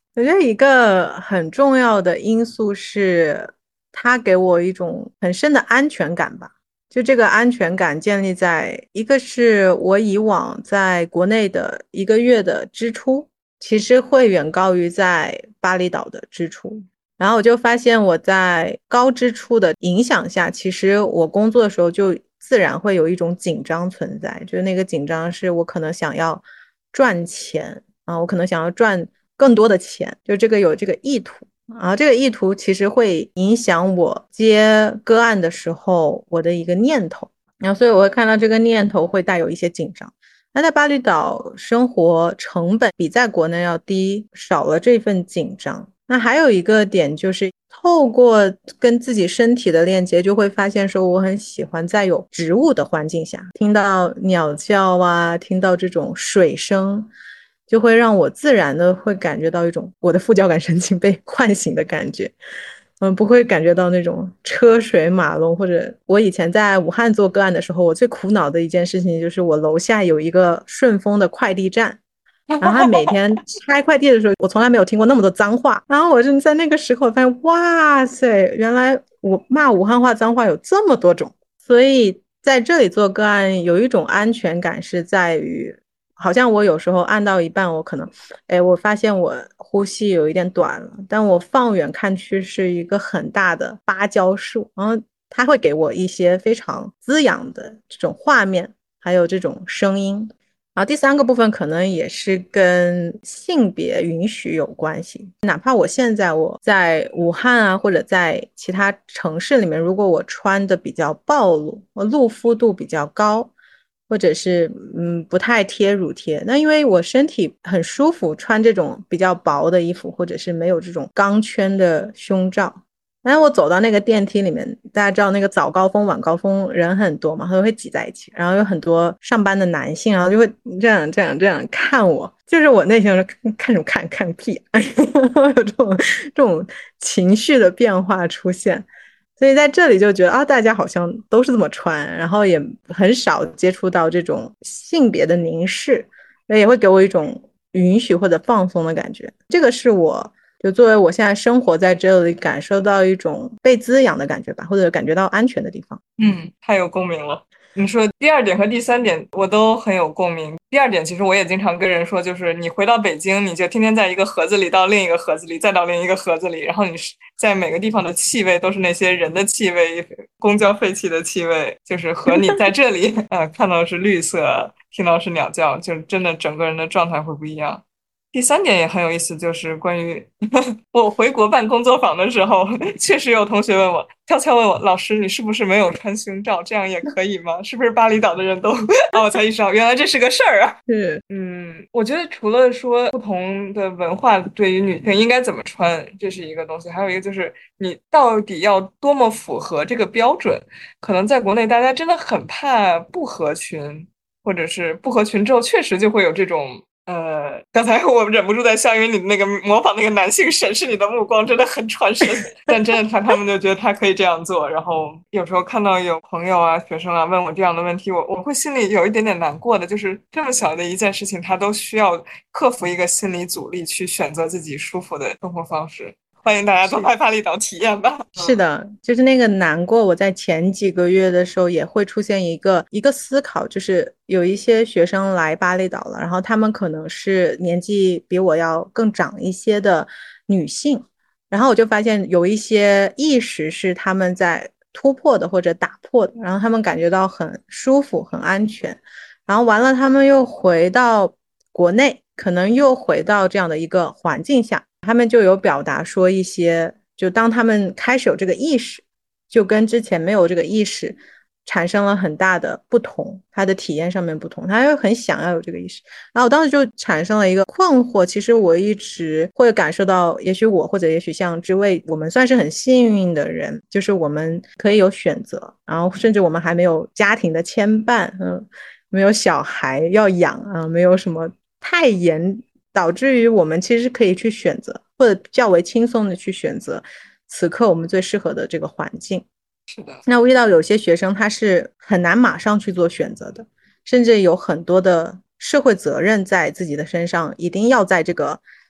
我觉得一个很重要的因素是，它给我一种很深的安全感吧。就这个安全感建立在，一个是我以往在国内的一个月的支出，其实会远高于在巴厘岛的支出。然后我就发现我在高支出的影响下，其实我工作的时候就自然会有一种紧张存在，就是那个紧张是我可能想要赚钱啊，我可能想要赚更多的钱，就这个有这个意图。然后这个意图其实会影响我接个案的时候我的一个念头，然后所以我会看到这个念头会带有一些紧张。那在巴厘岛生活成本比在国内要低，少了这份紧张。那还有一个点就是透过跟自己身体的链接，就会发现说我很喜欢在有植物的环境下，听到鸟叫啊，听到这种水声，就会让我自然的会感觉到一种我的副交感神经被唤醒的感觉。嗯，不会感觉到那种车水马龙，或者我以前在武汉做个案的时候，我最苦恼的一件事情就是我楼下有一个顺丰的快递站，然后他每天拆快递的时候，我从来没有听过那么多脏话。然后我就在那个时候发现，哇塞，原来我骂武汉话脏话有这么多种。所以在这里做个案，有一种安全感是在于，好像我有时候按到一半，我可能，哎，我发现我呼吸有一点短了，但我放远看去是一个很大的芭蕉树，然后它会给我一些非常滋养的这种画面，还有这种声音。然后第三个部分可能也是跟性别允许有关系，哪怕我现在我在武汉啊，或者在其他城市里面，如果我穿的比较暴露，我露肤度比较高，或者是嗯不太贴乳贴，那因为我身体很舒服，穿这种比较薄的衣服，或者是没有这种钢圈的胸罩。然后我走到那个电梯里面，大家知道那个早高峰晚高峰人很多嘛，他都会挤在一起，然后有很多上班的男性，然后就会这样这样这样看我，就是我内心说看什么看看屁有这种这种情绪的变化出现。所以在这里就觉得啊，大家好像都是这么穿，然后也很少接触到这种性别的凝视，也会给我一种允许或者放松的感觉。这个是我就作为我现在生活在这里感受到一种被滋养的感觉吧，或者感觉到安全的地方。 嗯，太有共鸣了。你说第二点和第三点我都很有共鸣。第二点其实我也经常跟人说，就是你回到北京，你就天天在一个盒子里到另一个盒子里，再到另一个盒子里，然后你在每个地方的气味都是那些人的气味，公交废气的气味，就是和你在这里呃看到的是绿色，听到是鸟叫，就真的整个人的状态会不一样。第三点也很有意思，就是关于我回国办工作坊的时候，确实有同学问我，悄悄问我，老师你是不是没有穿胸罩？这样也可以吗？是不是巴厘岛的人都？然后我才意识到，原来这是个事儿啊。 是， 嗯，我觉得除了说不同的文化对于女性应该怎么穿，这是一个东西，还有一个就是你到底要多么符合这个标准。可能在国内大家真的很怕不合群，或者是不合群之后，确实就会有这种。呃，刚才我忍不住在笑，因为你那个模仿那个男性审视你的目光真的很传神。但真的他他们就觉得他可以这样做，然后有时候看到有朋友啊、学生啊问我这样的问题，我我会心里有一点点难过的，就是这么小的一件事情，他都需要克服一个心理阻力去选择自己舒服的生活方式。欢迎大家都来巴厘岛体验吧。 是的，就是那个难过，我在前几个月的时候也会出现一个一个思考，就是有一些学生来巴厘岛了，然后他们可能是年纪比我要更长一些的女性，然后我就发现有一些意识是他们在突破的或者打破的，然后他们感觉到很舒服、很安全，然后完了他们又回到国内，可能又回到这样的一个环境下。他们就有表达说一些，就当他们开始有这个意识，就跟之前没有这个意识产生了很大的不同，他的体验上面不同，他又很想要有这个意识。然后我当时就产生了一个困惑，其实我一直会感受到，也许我或者也许像之位，我们算是很幸运的人，就是我们可以有选择，然后甚至我们还没有家庭的牵绊，嗯，没有小孩要养啊，没有什么太严。导致于我们其实可以去选择，或者较为轻松的去选择此刻我们最适合的这个环境。 是的， 那我遇到有些学生他是很难马上去做选择的，甚至有很多的社会责任在自己的身上，一定要在这个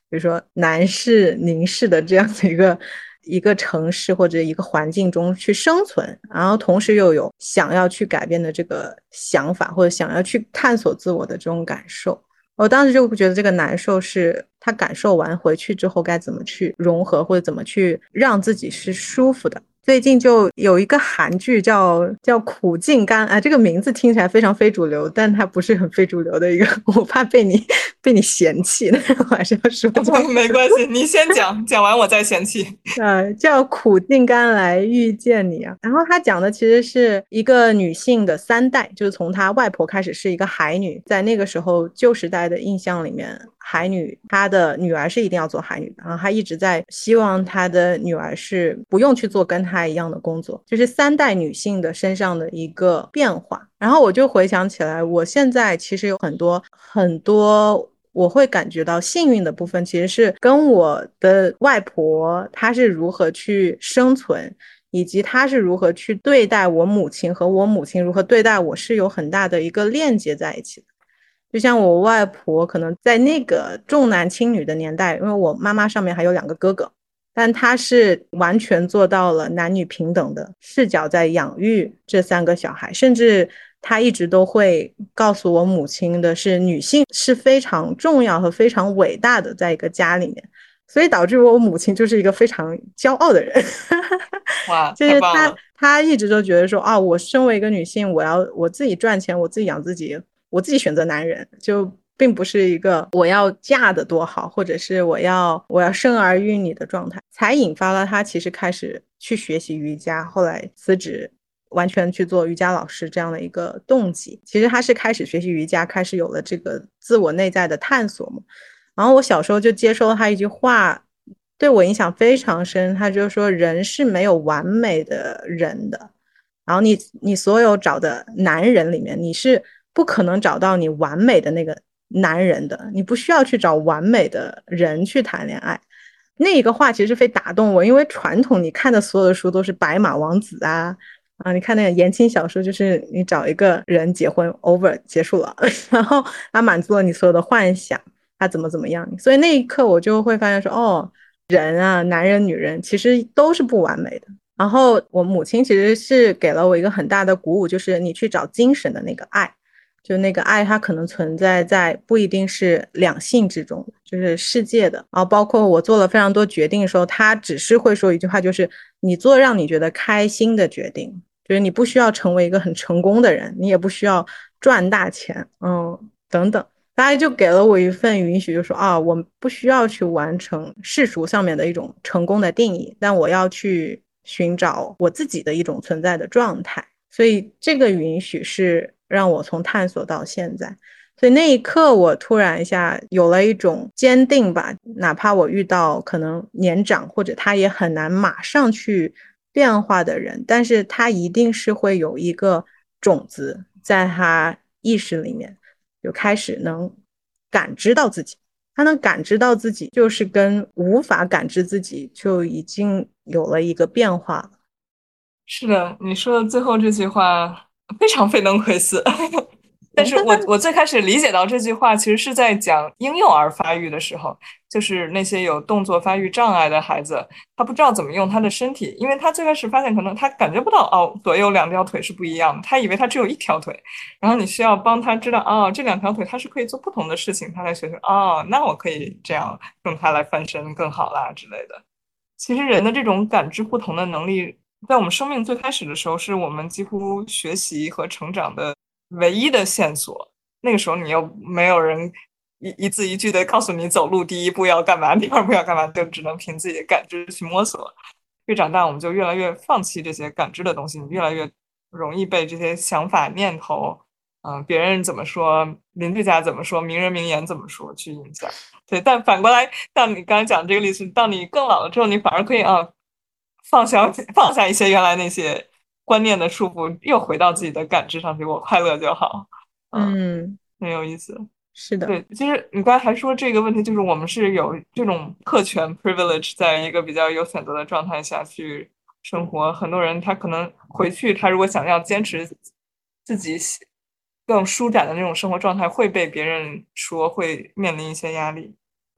比如说男士、凝视的这样的一个一个城市或者一个环境中去生存，然后同时又有想要去改变的这个想法，或者想要去探索自我的这种感受。我当时就觉得这个难受是他感受完回去之后该怎么去融合，或者怎么去让自己是舒服的。最近就有一个韩剧叫叫苦尽甘啊，这个名字听起来非常非主流，但它不是很非主流的一个，我怕被你被你嫌弃，但是我还是要说这个没关系，你先讲，讲完我再嫌弃。 呃，叫苦尽甘来遇见你啊。然后他讲的其实是一个女性的三代，就是从她外婆开始是一个海女，在那个时候旧时代的印象里面，海女她的女儿是一定要做海女的，然后她一直在希望她的女儿是不用去做跟她一样的工作，就是三代女性的身上的一个变化。然后我就回想起来，我现在其实有很多很多我会感觉到幸运的部分，其实是跟我的外婆她是如何去生存，以及她是如何去对待我母亲和我母亲如何对待我是有很大的一个链接在一起的。就像我外婆可能在那个重男轻女的年代，因为我妈妈上面还有两个哥哥，但她是完全做到了男女平等的视角在养育这三个小孩，甚至她一直都会告诉我母亲的是，女性是非常重要和非常伟大的，在一个家里面，所以导致我母亲就是一个非常骄傲的人。 哇， 就是她， 太棒了！ 她一直都觉得说，啊，我身为一个女性，我要我自己赚钱，我自己养自己，我自己选择男人，就并不是一个我要嫁得多好，或者是我要我要生儿育女的状态，才引发了她其实开始去学习瑜伽，后来辞职。完全去做瑜伽老师这样的一个动机，其实他是开始学习瑜伽，开始有了这个自我内在的探索嘛。然后我小时候就接收了他一句话，对我影响非常深，他就说人是没有完美的人的，然后你你所有找的男人里面，你是不可能找到你完美的那个男人的，你不需要去找完美的人去谈恋爱。那一个话其实非打动我，因为传统你看的所有的书都是白马王子啊，啊，你看那个言情小说，就是你找一个人结婚 over 结束了，然后他满足了你所有的幻想，他怎么怎么样，所以那一刻我就会发现说，哦，人啊，男人女人其实都是不完美的。然后我母亲其实是给了我一个很大的鼓舞，就是你去找精神的那个爱，就那个爱它可能存在在不一定是两性之中，就是世界的。然后包括我做了非常多决定的时候，他只是会说一句话，就是你做让你觉得开心的决定，就是你不需要成为一个很成功的人，你也不需要赚大钱，嗯，等等。大家就给了我一份允许，就说啊，我不需要去完成世俗上面的一种成功的定义，但我要去寻找我自己的一种存在的状态。所以这个允许是让我从探索到现在。所以那一刻我突然一下有了一种坚定吧，哪怕我遇到可能年长或者他也很难马上去变化的人，但是他一定是会有一个种子在他意识里面就开始能感知到自己，他能感知到自己就是跟无法感知自己就已经有了一个变化了。 是的，你说的最后这句话非常非能窥思。但是我我最开始理解到这句话，其实是在讲婴幼儿发育的时候，就是那些有动作发育障碍的孩子，他不知道怎么用他的身体，因为他最开始发现可能他感觉不到哦，左右两条腿是不一样的，他以为他只有一条腿，然后你需要帮他知道哦，这两条腿他是可以做不同的事情，他才学会哦，那我可以这样用它来翻身更好啦之类的。其实人的这种感知不同的能力，在我们生命最开始的时候，是我们几乎学习和成长的唯一的线索。那个时候，你又没有人一一字一句的告诉你走路第一步要干嘛，第二步要干嘛，就只能凭自己的感知去摸索。越长大，我们就越来越放弃这些感知的东西，你越来越容易被这些想法、念头，嗯、呃别人怎么说，邻居家怎么说，名人名言怎么说去影响。对，但反过来，当你刚才讲这个例子，当你更老了之后，你反而可以啊，放下放下一些原来那些观念的束缚，又回到自己的感知上去，我快乐就好。嗯， 嗯， 很有意思。 是的。 对，其实你刚才还说这个问题，就是我们是有这种特权 privilege，在一个比较有选择的状态下去生活。很多人他可能回去，他如果想要坚持自己更舒展的那种生活状态，会被别人说，会面临一些压力。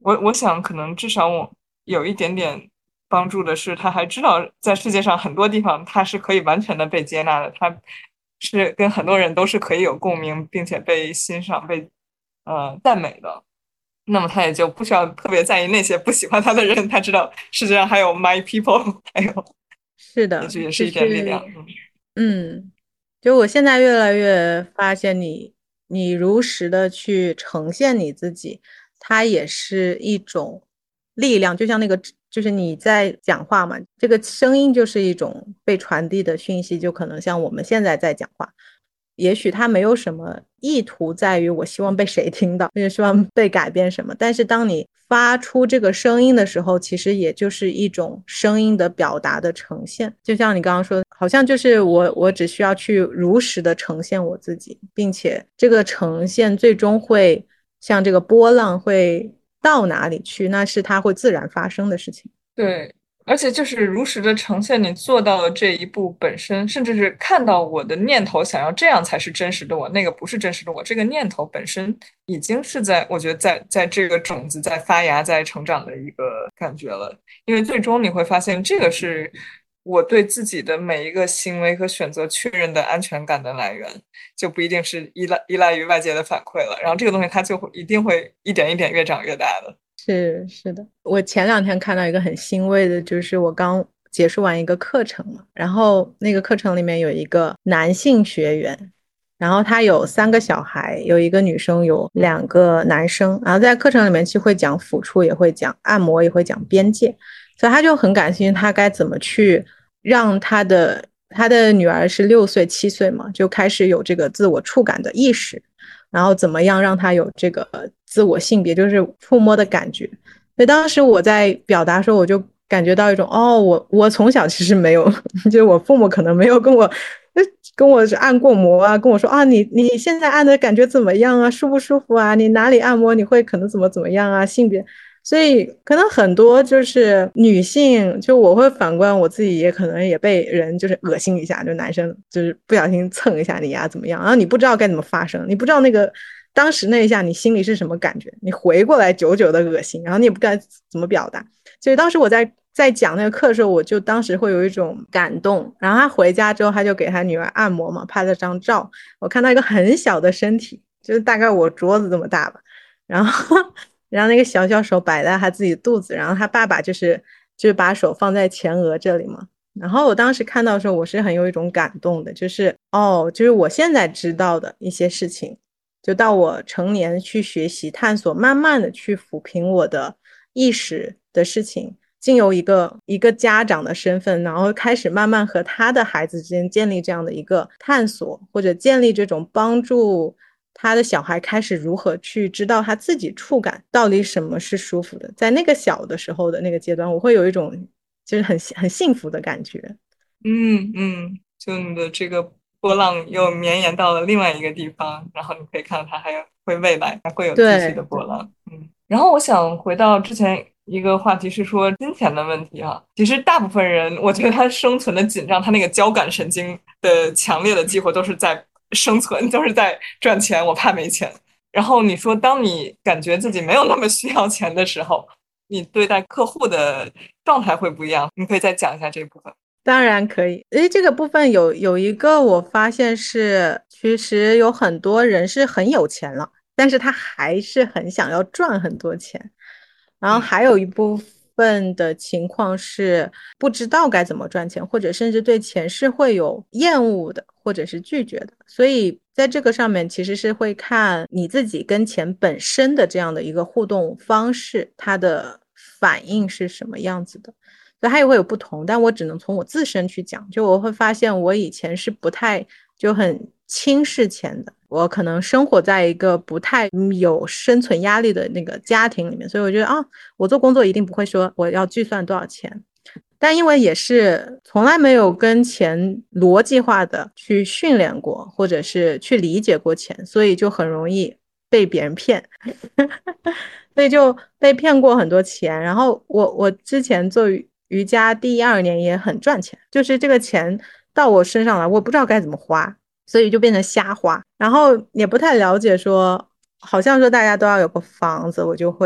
我我想可能至少我有一点点帮助的是，他还知道在世界上很多地方他是可以完全的被接纳的，他是跟很多人都是可以有共鸣，并且被欣赏、被呃赞美的。那么他也就不需要特别在意那些不喜欢他的人，他知道世界上还有 my people，还有是的， 也许也是就一点力量。 是嗯，就我现在越来越发现你，你如实的去呈现你自己，它也是一种力量。就像那个，就是你在讲话嘛，这个声音就是一种被传递的讯息，就可能像我们现在在讲话，也许它没有什么意图在于我希望被谁听到，或者希望被改变什么，但是当你发出这个声音的时候，其实也就是一种声音的表达的呈现。就像你刚刚说的，好像就是我我只需要去如实的呈现我自己，并且这个呈现最终会像这个波浪会到哪里去，那是它会自然发生的事情。 对，而且就是如实的呈现你做到了这一步本身，甚至是看到我的念头想要这样才是真实的我，那个不是真实的我，这个念头本身已经是在，我觉得在在这个种子在发芽、在成长的一个感觉了。因为最终你会发现，这个是我对自己的每一个行为和选择确认的安全感的来源，就不一定是依赖依赖于外界的反馈了。然后这个东西它就会一定会一点一点越长越大的。 是是的，我前两天看到一个很欣慰的，就是我刚结束完一个课程嘛，然后那个课程里面有一个男性学员，然后他有三个小孩，有一个女生，有两个男生，然后在课程里面就会讲抚触，也会讲按摩，也会讲边界，所以他就很感兴趣，他该怎么去让他的他的女儿是六岁七岁嘛，就开始有这个自我触感的意识。然后怎么样让他有这个自我性别，就是触摸的感觉。所以当时我在表达的时候，我就感觉到一种，哦，我我从小其实没有，就是我父母可能没有跟我跟我是按过摩啊，跟我说啊，你你现在按的感觉怎么样啊，舒不舒服啊？你哪里按摩你会可能怎么怎么样啊？性别。所以可能很多就是女性，就我会反观我自己，也可能也被人就是恶心一下，就男生就是不小心蹭一下你呀、啊、怎么样，然后你不知道该怎么发声，你不知道那个当时那一下你心里是什么感觉，你回过来久久的恶心，然后你也不该怎么表达。所以当时我在在讲那个课的时候，我就当时会有一种感动。然后他回家之后，他就给他女儿按摩嘛，拍了张照，我看到一个很小的身体，就是大概我桌子这么大吧，然后然后那个小小手摆在他自己肚子，然后他爸爸就是就是把手放在前额这里嘛。然后我当时看到的时候，我是很有一种感动的，就是哦，就是我现在知道的一些事情，就到我成年去学习探索，慢慢的去抚平我的意识的事情，经由一个一个家长的身份，然后开始慢慢和他的孩子之间建立这样的一个探索，或者建立这种帮助他的小孩开始如何去知道他自己触感到底什么是舒服的。在那个小的时候的那个阶段，我会有一种就是很很幸福的感觉。 嗯嗯，就你的这个波浪又绵延到了另外一个地方，然后你可以看到它还有会未来还会有继续的对对。 波浪。嗯，然后我想回到之前一个话题是说金钱的问题哈，其实大部分人我觉得他生存的紧张，他那个交感神经的强烈的激活都是在生存，都是在赚钱，我怕没钱。然后你说，当你感觉自己没有那么需要钱的时候，你对待客户的状态会不一样。你可以再讲一下这部分。 当然可以。诶，这个部分有有一个我发现是，其实有很多人是很有钱了，但是他还是很想要赚很多钱。然后嗯。 还有一部分的情况是不知道该怎么赚钱，或者甚至对钱是会有厌恶的，或者是拒绝的。所以在这个上面，其实是会看你自己跟钱本身的这样的一个互动方式，它的反应是什么样子的。所以它也会有不同，但我只能从我自身去讲。就我会发现，我以前是不太就很轻视钱的，我可能生活在一个不太有生存压力的那个家庭里面，所以我觉得啊，我做工作一定不会说我要计算多少钱。但因为也是从来没有跟钱逻辑化的去训练过，或者是去理解过钱，所以就很容易被别人骗。所以就被骗过很多钱。然后我我之前做瑜伽第一二年也很赚钱，就是这个钱到我身上来，我不知道该怎么花，所以就变成瞎花。然后也不太了解说，好像说大家都要有个房子，我就会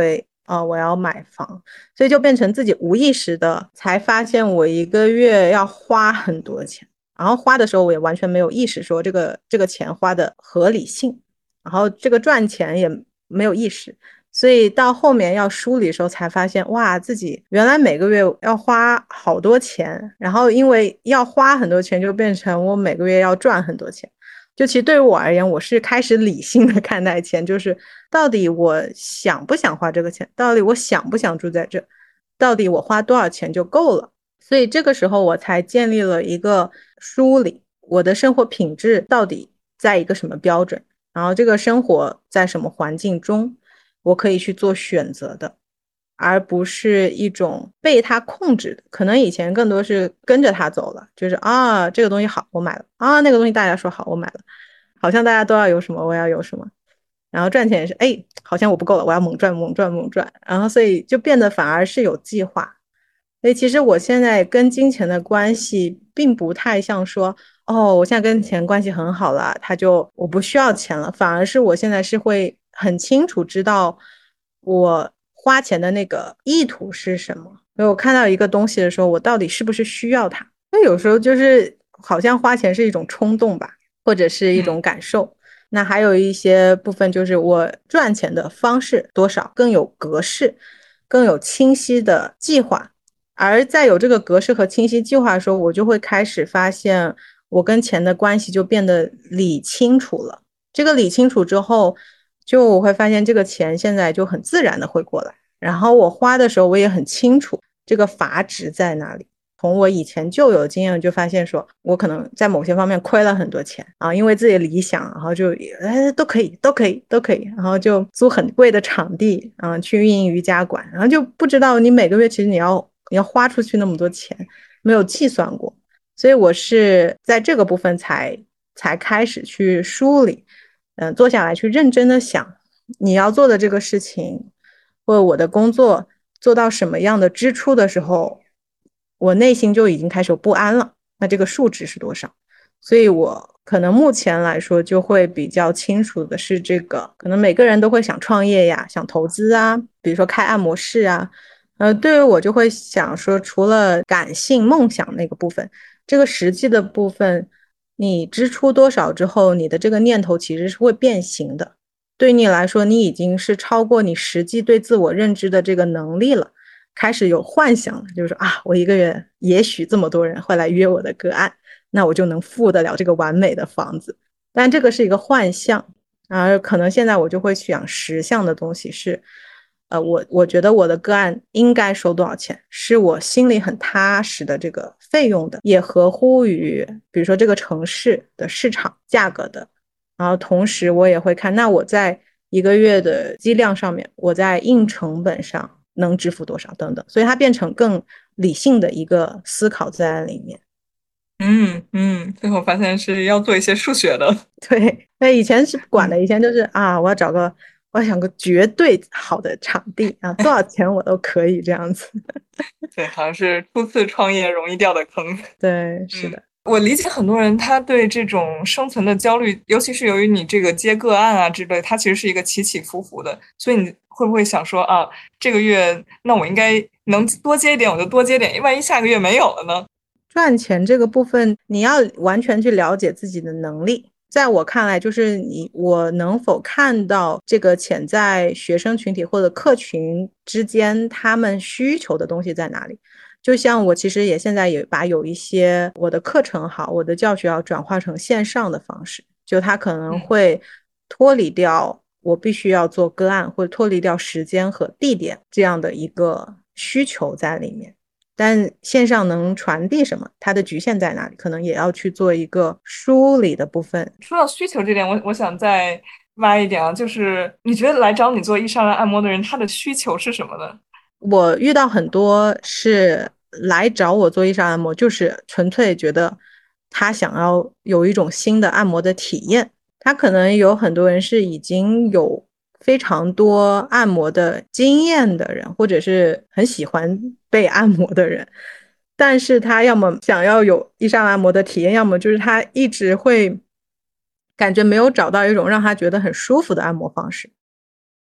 啊、我要买房，所以就变成自己无意识的才发现我一个月要花很多钱，然后花的时候我也完全没有意识说这个这个钱花的合理性，然后这个赚钱也没有意识，所以到后面要梳理的时候才发现，哇，自己原来每个月要花好多钱，然后因为要花很多钱，就变成我每个月要赚很多钱。就其实对于我而言，我是开始理性的看待钱，就是到底我想不想花这个钱，到底我想不想住在这，到底我花多少钱就够了。所以这个时候我才建立了一个梳理，我的生活品质到底在一个什么标准，然后这个生活在什么环境中，我可以去做选择的，而不是一种被他控制的。可能以前更多是跟着他走了，就是啊，这个东西好，我买了啊，那个东西大家说好，我买了，好像大家都要有什么，我要有什么。然后赚钱也是，哎，好像我不够了，我要猛赚猛赚猛赚，然后所以就变得反而是有计划。所以其实我现在跟金钱的关系并不太像说，哦，我现在跟钱关系很好了，他就我不需要钱了，反而是我现在是会很清楚知道我花钱的那个意图是什么。所以我看到一个东西的时候，我到底是不是需要它？那有时候就是好像花钱是一种冲动吧，或者是一种感受。那还有一些部分就是我赚钱的方式多少更有格式，更有清晰的计划。而在有这个格式和清晰计划的时候，我就会开始发现我跟钱的关系就变得理清楚了。这个理清楚之后，就我会发现这个钱现在就很自然的会过来，然后我花的时候我也很清楚这个阀值在哪里。从我以前就有经验就发现说，我可能在某些方面亏了很多钱啊，因为自己的理想，然后就哎都可以都可以都可以，然后就租很贵的场地啊，去运营瑜伽馆，然后就不知道你每个月其实你要你要花出去那么多钱，没有计算过。所以我是在这个部分才才开始去梳理，嗯、呃，坐下来去认真的想你要做的这个事情，或者我的工作做到什么样的支出的时候，我内心就已经开始有不安了。那这个数值是多少？所以我可能目前来说就会比较清楚的是这个，可能每个人都会想创业呀，想投资啊，比如说开按摩室啊，呃，对于我就会想说，除了感性梦想那个部分，这个实际的部分，你支出多少之后，你的这个念头其实是会变形的。对你来说，你已经是超过你实际对自我认知的这个能力了，开始有幻想了，就是说啊，我一个月也许这么多人会来约我的个案，那我就能付得了这个完美的房子。但这个是一个幻象，而可能现在我就会想实项的东西是，呃，我我觉得我的个案应该收多少钱，是我心里很踏实的这个费用的，也合乎于比如说这个城市的市场价格的。然后同时我也会看，那我在一个月的计量上面，我在硬成本上能支付多少等等，所以它变成更理性的一个思考在里面。 嗯嗯，最后发现是要做一些数学的。 对，那以前是不管的， 嗯， 以前就是啊，我要找个，我要想个绝对好的场地啊，多少钱我都可以这样子。 对，好像是初次创业容易掉的坑。 对，是嗯， 的。 我理解很多人他对这种生存的焦虑，尤其是由于你这个接个案啊之类，它其实是一个起起伏伏的。所以你会不会想说啊，这个月那我应该能多接一点，我就多接点，万一下个月没有了呢？ 赚钱这个部分，你要完全去了解自己的能力。在我看来，就是你我能否看到这个潜在学生群体或者客群之间他们需求的东西在哪里。就像我其实也现在也把有一些我的课程好，我的教学要转化成线上的方式，就它可能会脱离掉我必须要做个案，或者脱离掉时间和地点这样的一个需求在里面。但线上能传递什么，它的局限在哪里，可能也要去做一个梳理的部分。 说到需求这点，我我想再挖一点啊，就是你觉得来找你做伊莎兰按摩的人，他的需求是什么呢？ 我遇到很多是来找我做一上按摩，就是纯粹觉得他想要有一种新的按摩的体验。他可能有很多人是已经有非常多按摩的经验的人，或者是很喜欢被按摩的人，但是他要么想要有一上按摩的体验，要么就是他一直会感觉没有找到一种让他觉得很舒服的按摩方式。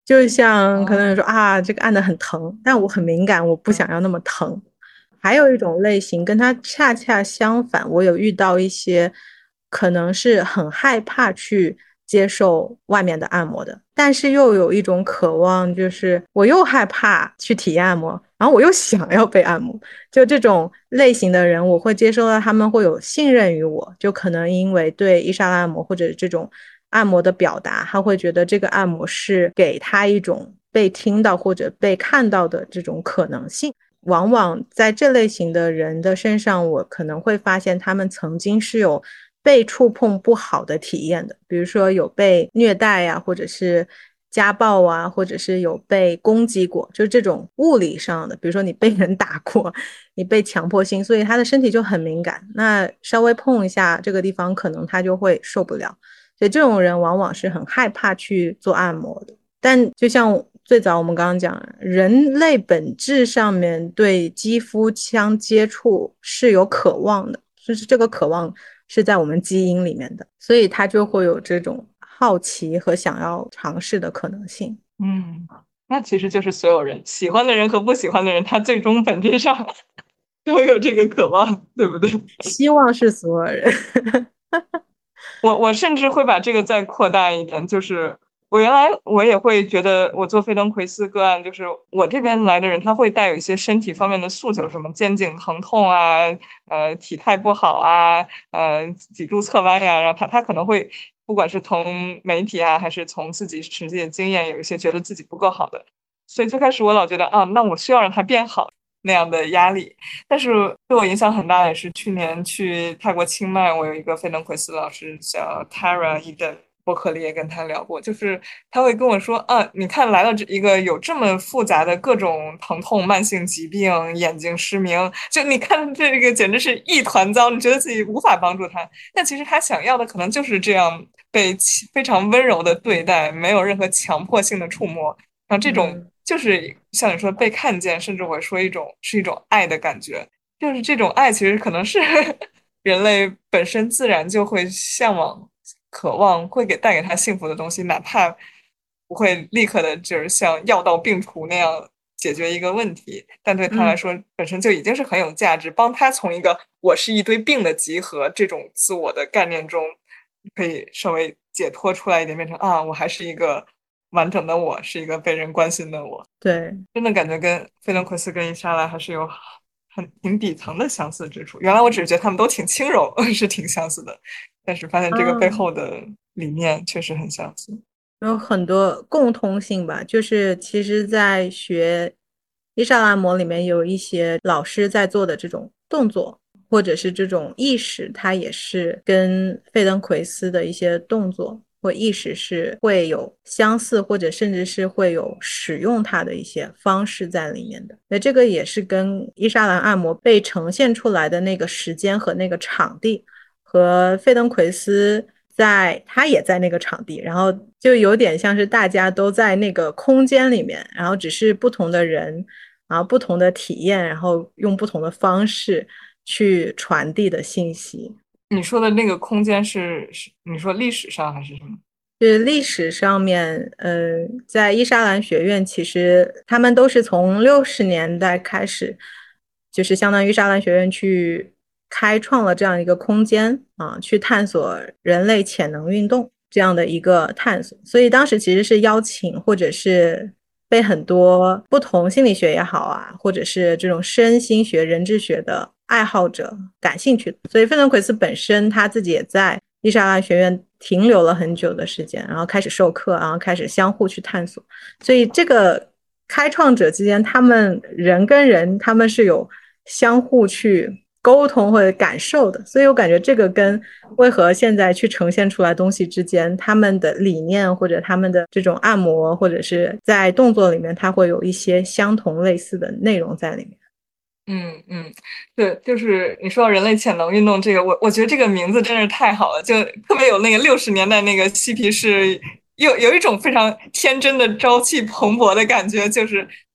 就像可能哦， 说啊，这个按的很疼，但我很敏感，我不想要那么疼。还有一种类型跟它恰恰相反，我有遇到一些可能是很害怕去接受外面的按摩的，但是又有一种渴望，就是我又害怕去体验按摩，然后我又想要被按摩。就这种类型的人，我会接受到他们会有信任于我，就可能因为对伊莎拉按摩或者这种按摩的表达，他会觉得这个按摩是给他一种被听到或者被看到的这种可能性。往往在这类型的人的身上，我可能会发现他们曾经是有被触碰不好的体验的，比如说有被虐待呀、啊，或者是家暴啊，或者是有被攻击过，就是这种物理上的，比如说你被人打过，你被强迫性，所以他的身体就很敏感，那稍微碰一下这个地方，可能他就会受不了。所以这种人往往是很害怕去做按摩的。但就像最早我们刚刚讲，人类本质上面对肌肤相接触是有渴望的，就是这个渴望是在我们基因里面的，所以他就会有这种好奇和想要尝试的可能性。 嗯，那其实就是所有人喜欢的人和不喜欢的人，他最终本质上都有这个渴望，对不对？ 希望是所有人。 我我甚至会把这个再扩大一点，就是我原来我也会觉得，我做菲登奎斯个案，就是我这边来的人，他会带有一些身体方面的诉求，什么肩颈疼痛啊，呃，体态不好啊，呃，脊柱侧弯呀，然后他他可能会不管是从媒体啊，还是从自己实际的经验，有一些觉得自己不够好的，所以最开始我老觉得啊，那我需要让他变好那样的压力。但是对我影响很大也是去年去泰国清迈，我有一个费登奎斯老师叫 Tara Eden，伯克利也跟他聊过，就是他会跟我说，啊，你看来了这一个有这么复杂的各种疼痛、慢性疾病、眼睛失明，就你看这个简直是一团糟，你觉得自己无法帮助他，但其实他想要的可能就是这样被非常温柔的对待，没有任何强迫性的触摸。然后这种嗯就是像你说被看见，甚至我说一种是一种爱的感觉，就是这种爱其实可能是人类本身自然就会向往、渴望，会给带给他幸福的东西，哪怕不会立刻的就是像药到病除那样解决一个问题，但对他来嗯说本身就已经是很有价值，帮他从一个我是一堆病的集合这种自我的概念中，可以稍微解脱出来一点，变成啊，我还是一个完整的我，是一个被人关心的我。 对。 真的感觉跟费登奎斯跟伊莎拉还是有很挺底层的相似之处。原来我只是觉得他们都挺轻柔，是挺相似的，但是发现这个背嗯， 后的理念确实很相似。 有很多共通性吧，就是其实，在学伊莎拉摩里面有一些老师在做的这种动作，或者是这种意识，它也是跟费登奎斯的一些动作或意识是会有相似，或者甚至是会有使用它的一些方式在里面的。那这个也是跟伊莎兰按摩被呈现出来的那个时间和那个场地。和费登奎斯在，他也在那个场地，然后就有点像是大家都在那个空间里面，然后只是不同的人，然后不同的体验，然后用不同的方式去传递的信息。 你说的那个空间是是你说历史上还是什么？ 就是历史上面，呃，在伊莎兰学院，其实他们都是从六十年代开始，就是相当于伊莎兰学院去开创了这样一个空间啊，去探索人类潜能运动这样的一个探索。所以当时其实是邀请，或者是被很多不同心理学也好啊，或者是这种身心学、人智学的爱好者感兴趣的。所以费登奎斯本身他自己也在伊莎拉学院停留了很久的时间，然后开始授课，然后开始相互去探索。所以这个开创者之间，他们人跟人他们是有相互去沟通或者感受的。所以我感觉这个跟为何现在去呈现出来东西之间，他们的理念或者他们的这种按摩或者是在动作里面，它会有一些相同类似的内容在里面。 嗯嗯，对，就是你说到人类潜能运动这个，我我觉得这个名字真是太好了，就特别有那个六十年代那个嬉皮士，有有一种非常天真的朝气蓬勃的感觉，就是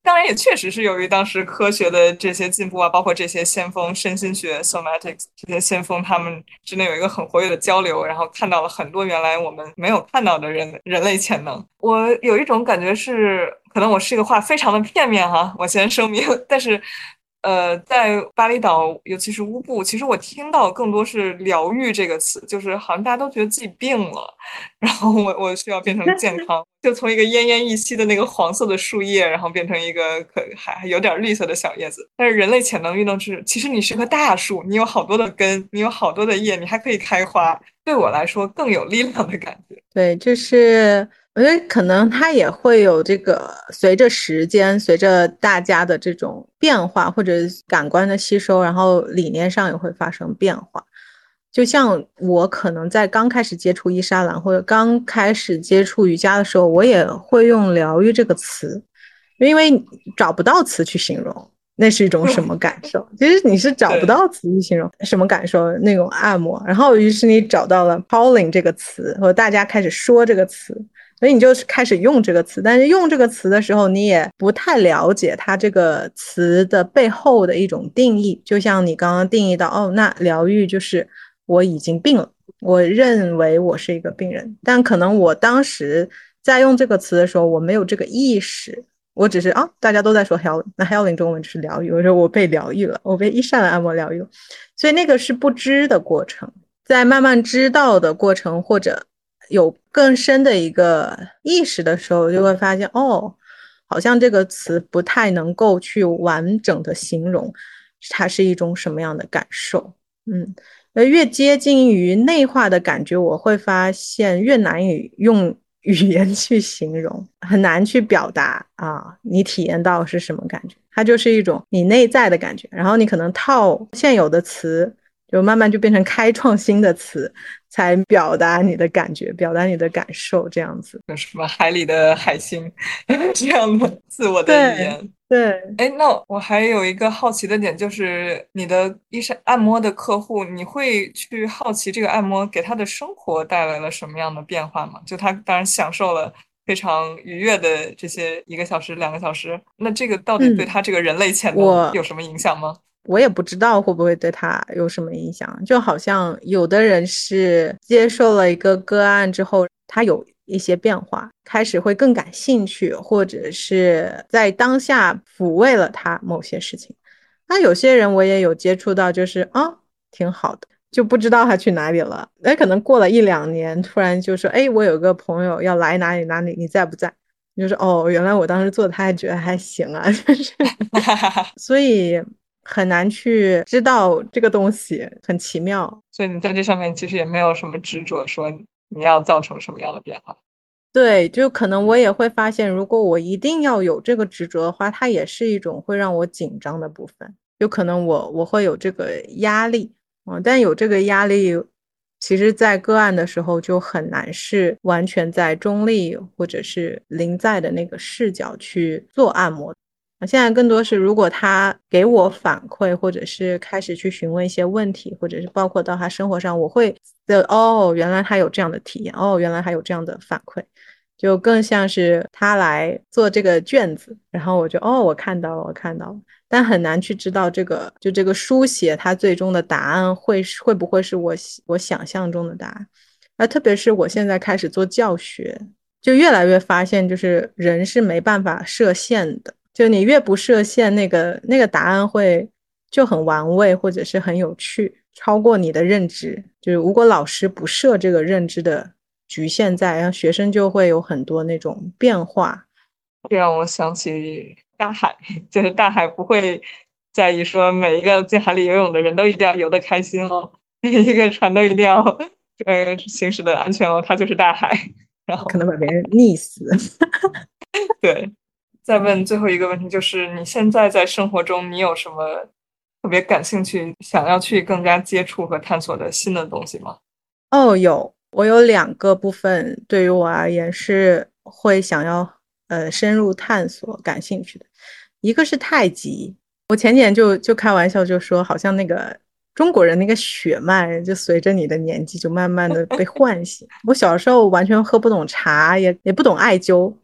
当然也确实是由于当时科学的这些进步啊，包括这些先锋身心学 somatics 这些先锋，他们之内有一个很活跃的交流，然后看到了很多原来我们没有看到的人人类潜能。我有一种感觉是，可能我是一个话非常的片面哈，我先声明，但是。呃，在巴厘岛，尤其是乌布，其实我听到更多是"疗愈"这个词，就是好像大家都觉得自己病了，然后我我需要变成健康，就从一个奄奄一息的那个黄色的树叶，然后变成一个可还还有点绿色的小叶子。但是人类潜能运动是，其实你是棵大树，你有好多的根，你有好多的叶，你还可以开花。对我来说更有力量的感觉。 对，就是我觉得可能它也会有这个随着时间，随着大家的这种变化或者感官的吸收，然后理念上也会发生变化。就像我可能在刚开始接触伊莎兰或者刚开始接触瑜伽的时候，我也会用疗愈这个词，因为找不到词去形容那是一种什么感受。其实你是找不到词去形容什么感受，那种按摩，然后于是你找到了 calling 这个词，或者大家开始说这个词，所以你就开始用这个词。但是用这个词的时候，你也不太了解它这个词的背后的一种定义。就像你刚刚定义到，哦，那疗愈就是我已经病了，我认为我是一个病人，但可能我当时在用这个词的时候，我没有这个意识，我只是啊，大家都在说 healing， 那 healing 中文就是疗愈，我说我被疗愈了，我被伊莎兰按摩疗愈了，所以那个是不知的过程，在慢慢知道的过程，或者有更深的一个意识的时候，就会发现哦，好像这个词不太能够去完整的形容它是一种什么样的感受。嗯，越接近于内化的感觉，我会发现越难以用语言去形容，很难去表达啊，你体验到是什么感觉，它就是一种你内在的感觉，然后你可能套现有的词，就慢慢就变成开创新的词，才表达你的感觉，表达你的感受，这样子。 有什么海里的海星这样的自我的语对言。 对， 哎，那我还有一个好奇的点，就是你的医生按摩的客户，你会去好奇这个按摩给他的生活带来了什么样的变化吗？就他当然享受了非常愉悦的这些一个小时、两个小时，那这个到底对嗯， 他这个人类潜能我有什么影响吗？ 我也不知道会不会对他有什么影响，就好像有的人是接受了一个个案之后，他有一些变化，开始会更感兴趣，或者是在当下抚慰了他某些事情。那有些人我也有接触到，就是啊，挺好的，就不知道他去哪里了。那可能过了一两年，突然就说，哎，我有个朋友要来哪里哪里，你在不在？你就说哦，原来我当时做的他还觉得还行啊，就是所以很难去知道这个东西，很奇妙。 所以你在这上面其实也没有什么执着，说你要造成什么样的变化。 对，就可能我也会发现，如果我一定要有这个执着的话，它也是一种会让我紧张的部分。有可能我我会有这个压力啊，但有这个压力，其实在个案的时候就很难是完全在中立或者是临在的那个视角去做按摩。现在更多是，如果他给我反馈，或者是开始去询问一些问题，或者是包括到他生活上，我会的哦，原来他有这样的体验，哦，原来还有这样的反馈，就更像是他来做这个卷子，然后我就哦，我看到了，我看到了，但很难去知道这个就这个书写它最终的答案会会不会是我我想象中的答案，而特别是我现在开始做教学，就越来越发现，就是人是没办法设限的。就你越不设限，那个那个答案会就很玩味，或者是很有趣，超过你的认知。就是如果老师不设这个认知的局限在，然后学生就会有很多那种变化。 这让我想起大海，就是大海不会在意说每一个进海里游泳的人都一定要游得开心哦，每一个船都一定要呃行驶的安全哦，它就是大海。然后可能把别人溺死。 对。再问最后一个问题，就是你现在在生活中，你有什么特别感兴趣、想要去更加接触和探索的新的东西吗？ 哦，有，我有两个部分对于我而言是会想要呃深入探索、感兴趣的，一个是太极。我前几年就就开玩笑就说，好像那个中国人那个血脉就随着你的年纪就慢慢的被唤醒。我小时候完全喝不懂茶，也也不懂艾灸，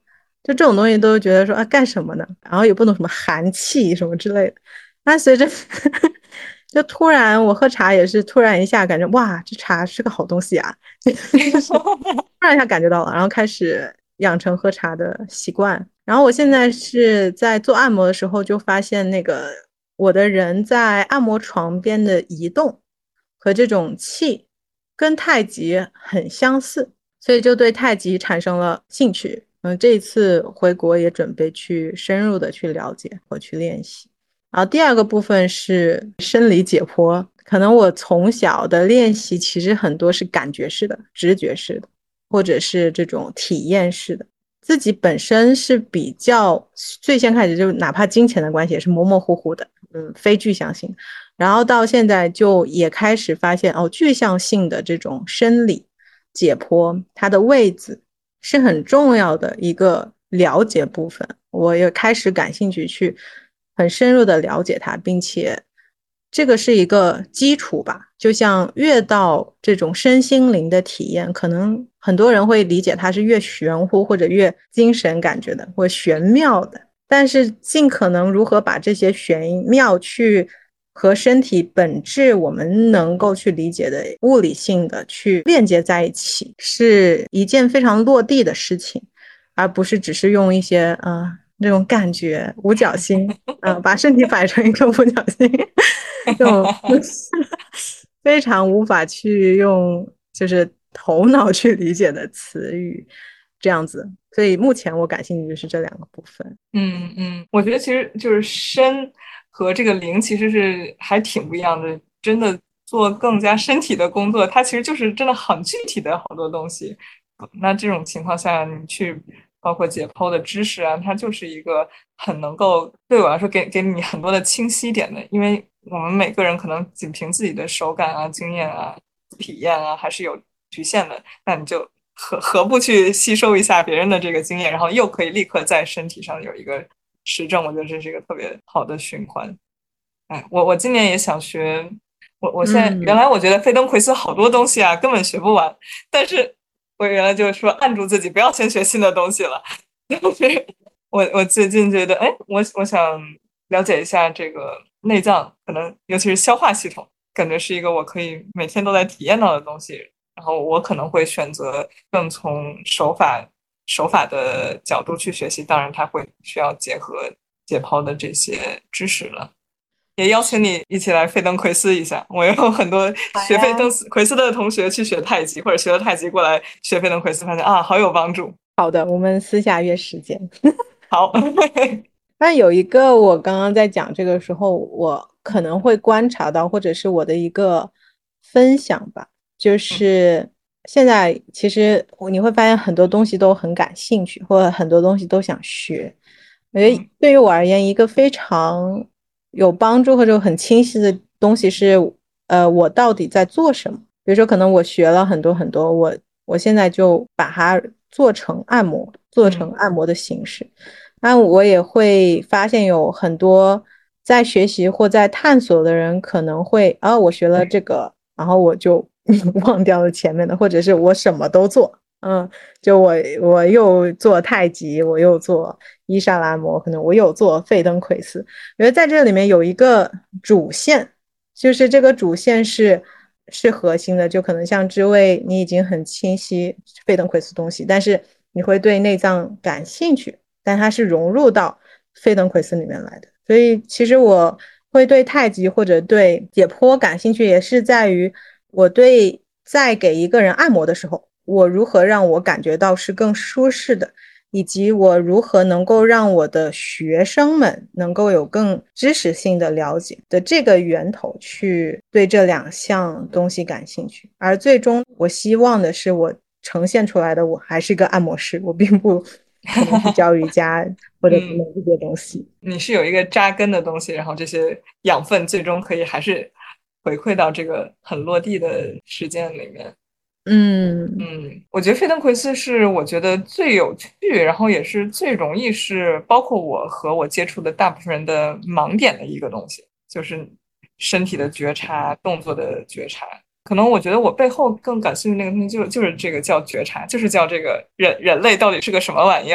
就这种东西都觉得说啊干什么呢？然后也不能什么寒气什么之类的。那随着就突然我喝茶也是突然一下感觉哇，这茶是个好东西啊，就是突然一下感觉到了，然后开始养成喝茶的习惯。然后我现在是在做按摩的时候就发现那个我的人在按摩床边的移动和这种气跟太极很相似，所以就对太极产生了兴趣。嗯，这一次回国也准备去深入的去了解和去练习。然后第二个部分是生理解剖，可能我从小的练习其实很多是感觉式的、直觉式的，或者是这种体验式的。自己本身是比较最先开始就哪怕金钱的关系也是模模糊糊的，嗯，非具象性。然后到现在就也开始发现哦，具象性的这种生理解剖，它的位置是很重要的一个了解部分。我也开始感兴趣去很深入的了解它，并且这个是一个基础吧。就像越到这种身心灵的体验，可能很多人会理解它是越玄乎或者越精神感觉的或玄妙的，但是尽可能如何把这些玄妙去和身体本质我们能够去理解的物理性的去链接在一起，是一件非常落地的事情，而不是只是用一些呃那种感觉五角星，嗯、呃，把身体摆成一个五角星，这种非常无法去用就是头脑去理解的词语，这样子。所以目前我感兴趣的是这两个部分。 嗯嗯，我觉得其实就是身和这个灵其实是还挺不一样的。真的做更加身体的工作，它其实就是真的很具体的好多东西。那这种情况下，你去包括解剖的知识啊，它就是一个很能够对我来说给给你很多的清晰点的。因为我们每个人可能仅凭自己的手感啊、经验啊、体验啊，还是有局限的。那你就何何不去吸收一下别人的这个经验，然后又可以立刻在身体上有一个实证？我觉得这是一个特别好的循环。哎，我我今年也想学，我我现在原嗯来我觉得费登奎斯好多东西啊，根本学不完，但是我原来就是说按住自己，不要先学新的东西了。但是我我最近觉得，哎，我我想了解一下这个内脏，可能尤其是消化系统，感觉是一个我可以每天都在体验到的东西。然后我可能会选择更从手法手法的角度去学习，当然它会需要结合解剖的这些知识了。也邀请你一起来费登奎斯一下。我有很多学费登奎斯的同学去学太极，或者学了太极过来学费登奎斯，发现啊，好有帮助。 好的，我们私下约时间。 好。 但有一个我刚刚在讲这个时候，我可能会观察到，或者是我的一个分享吧，就是现在其实你会发现很多东西都很感兴趣，或者很多东西都想学。我觉得对于我而言，一个非常有帮助或者很清晰的东西是，呃，我到底在做什么？比如说，可能我学了很多很多，我我现在就把它做成按摩，做成按摩的形式。那我也会发现有很多在学习或在探索的人可能会，啊，我学了这个，然后我就忘掉了前面的，或者是我什么都做，嗯，就我我又做太极，我又做伊莎拉摩，可能我有做费登奎斯。我觉得在这里面有一个主线，就是这个主线是是核心的，就可能像知味，你已经很清晰费登奎斯东西，但是你会对内脏感兴趣。但它是融入到费登奎斯里面来的，所以其实我会对太极或者对解剖感兴趣，也是在于我对在给一个人按摩的时候，我如何让我感觉到是更舒适的，以及我如何能够让我的学生们能够有更知识性的了解的这个源头去对这两项东西感兴趣。而最终我希望的是我呈现出来的我还是一个按摩师，我并不可能是教瑜伽或者什么这些东西。 你是有一个扎根的东西，然后这些养分最终可以还是回馈到这个很落地的实践里面。 嗯嗯，我觉得费登奎斯是我觉得最有趣，然后也是最容易是包括我和我接触的大部分人的盲点的一个东西，就是身体的觉察、动作的觉察。可能我觉得我背后更感兴趣那个东西，就就是这个叫觉察，就是叫这个人人类到底是个什么玩意儿。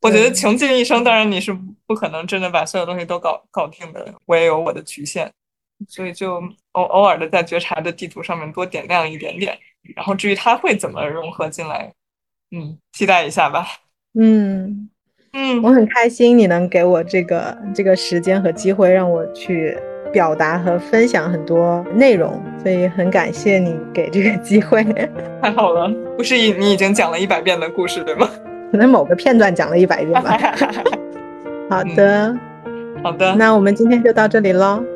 我觉得穷尽一生，当然你是不可能真的把所有东西都搞搞定的，我也有我的局限，所以就偶偶尔的在觉察的地图上面多点亮一点点，然后至于它会怎么融合进来，嗯，期待一下吧。 嗯嗯， 我很开心你能给我这个这个时间和机会，让我去表达和分享很多内容，所以很感谢你给这个机会。 太好了，不是你已经讲了一百遍的故事对吗？ 可能某个片段讲了一百遍吧。好的、 嗯，好的， 那我们今天就到这里咯。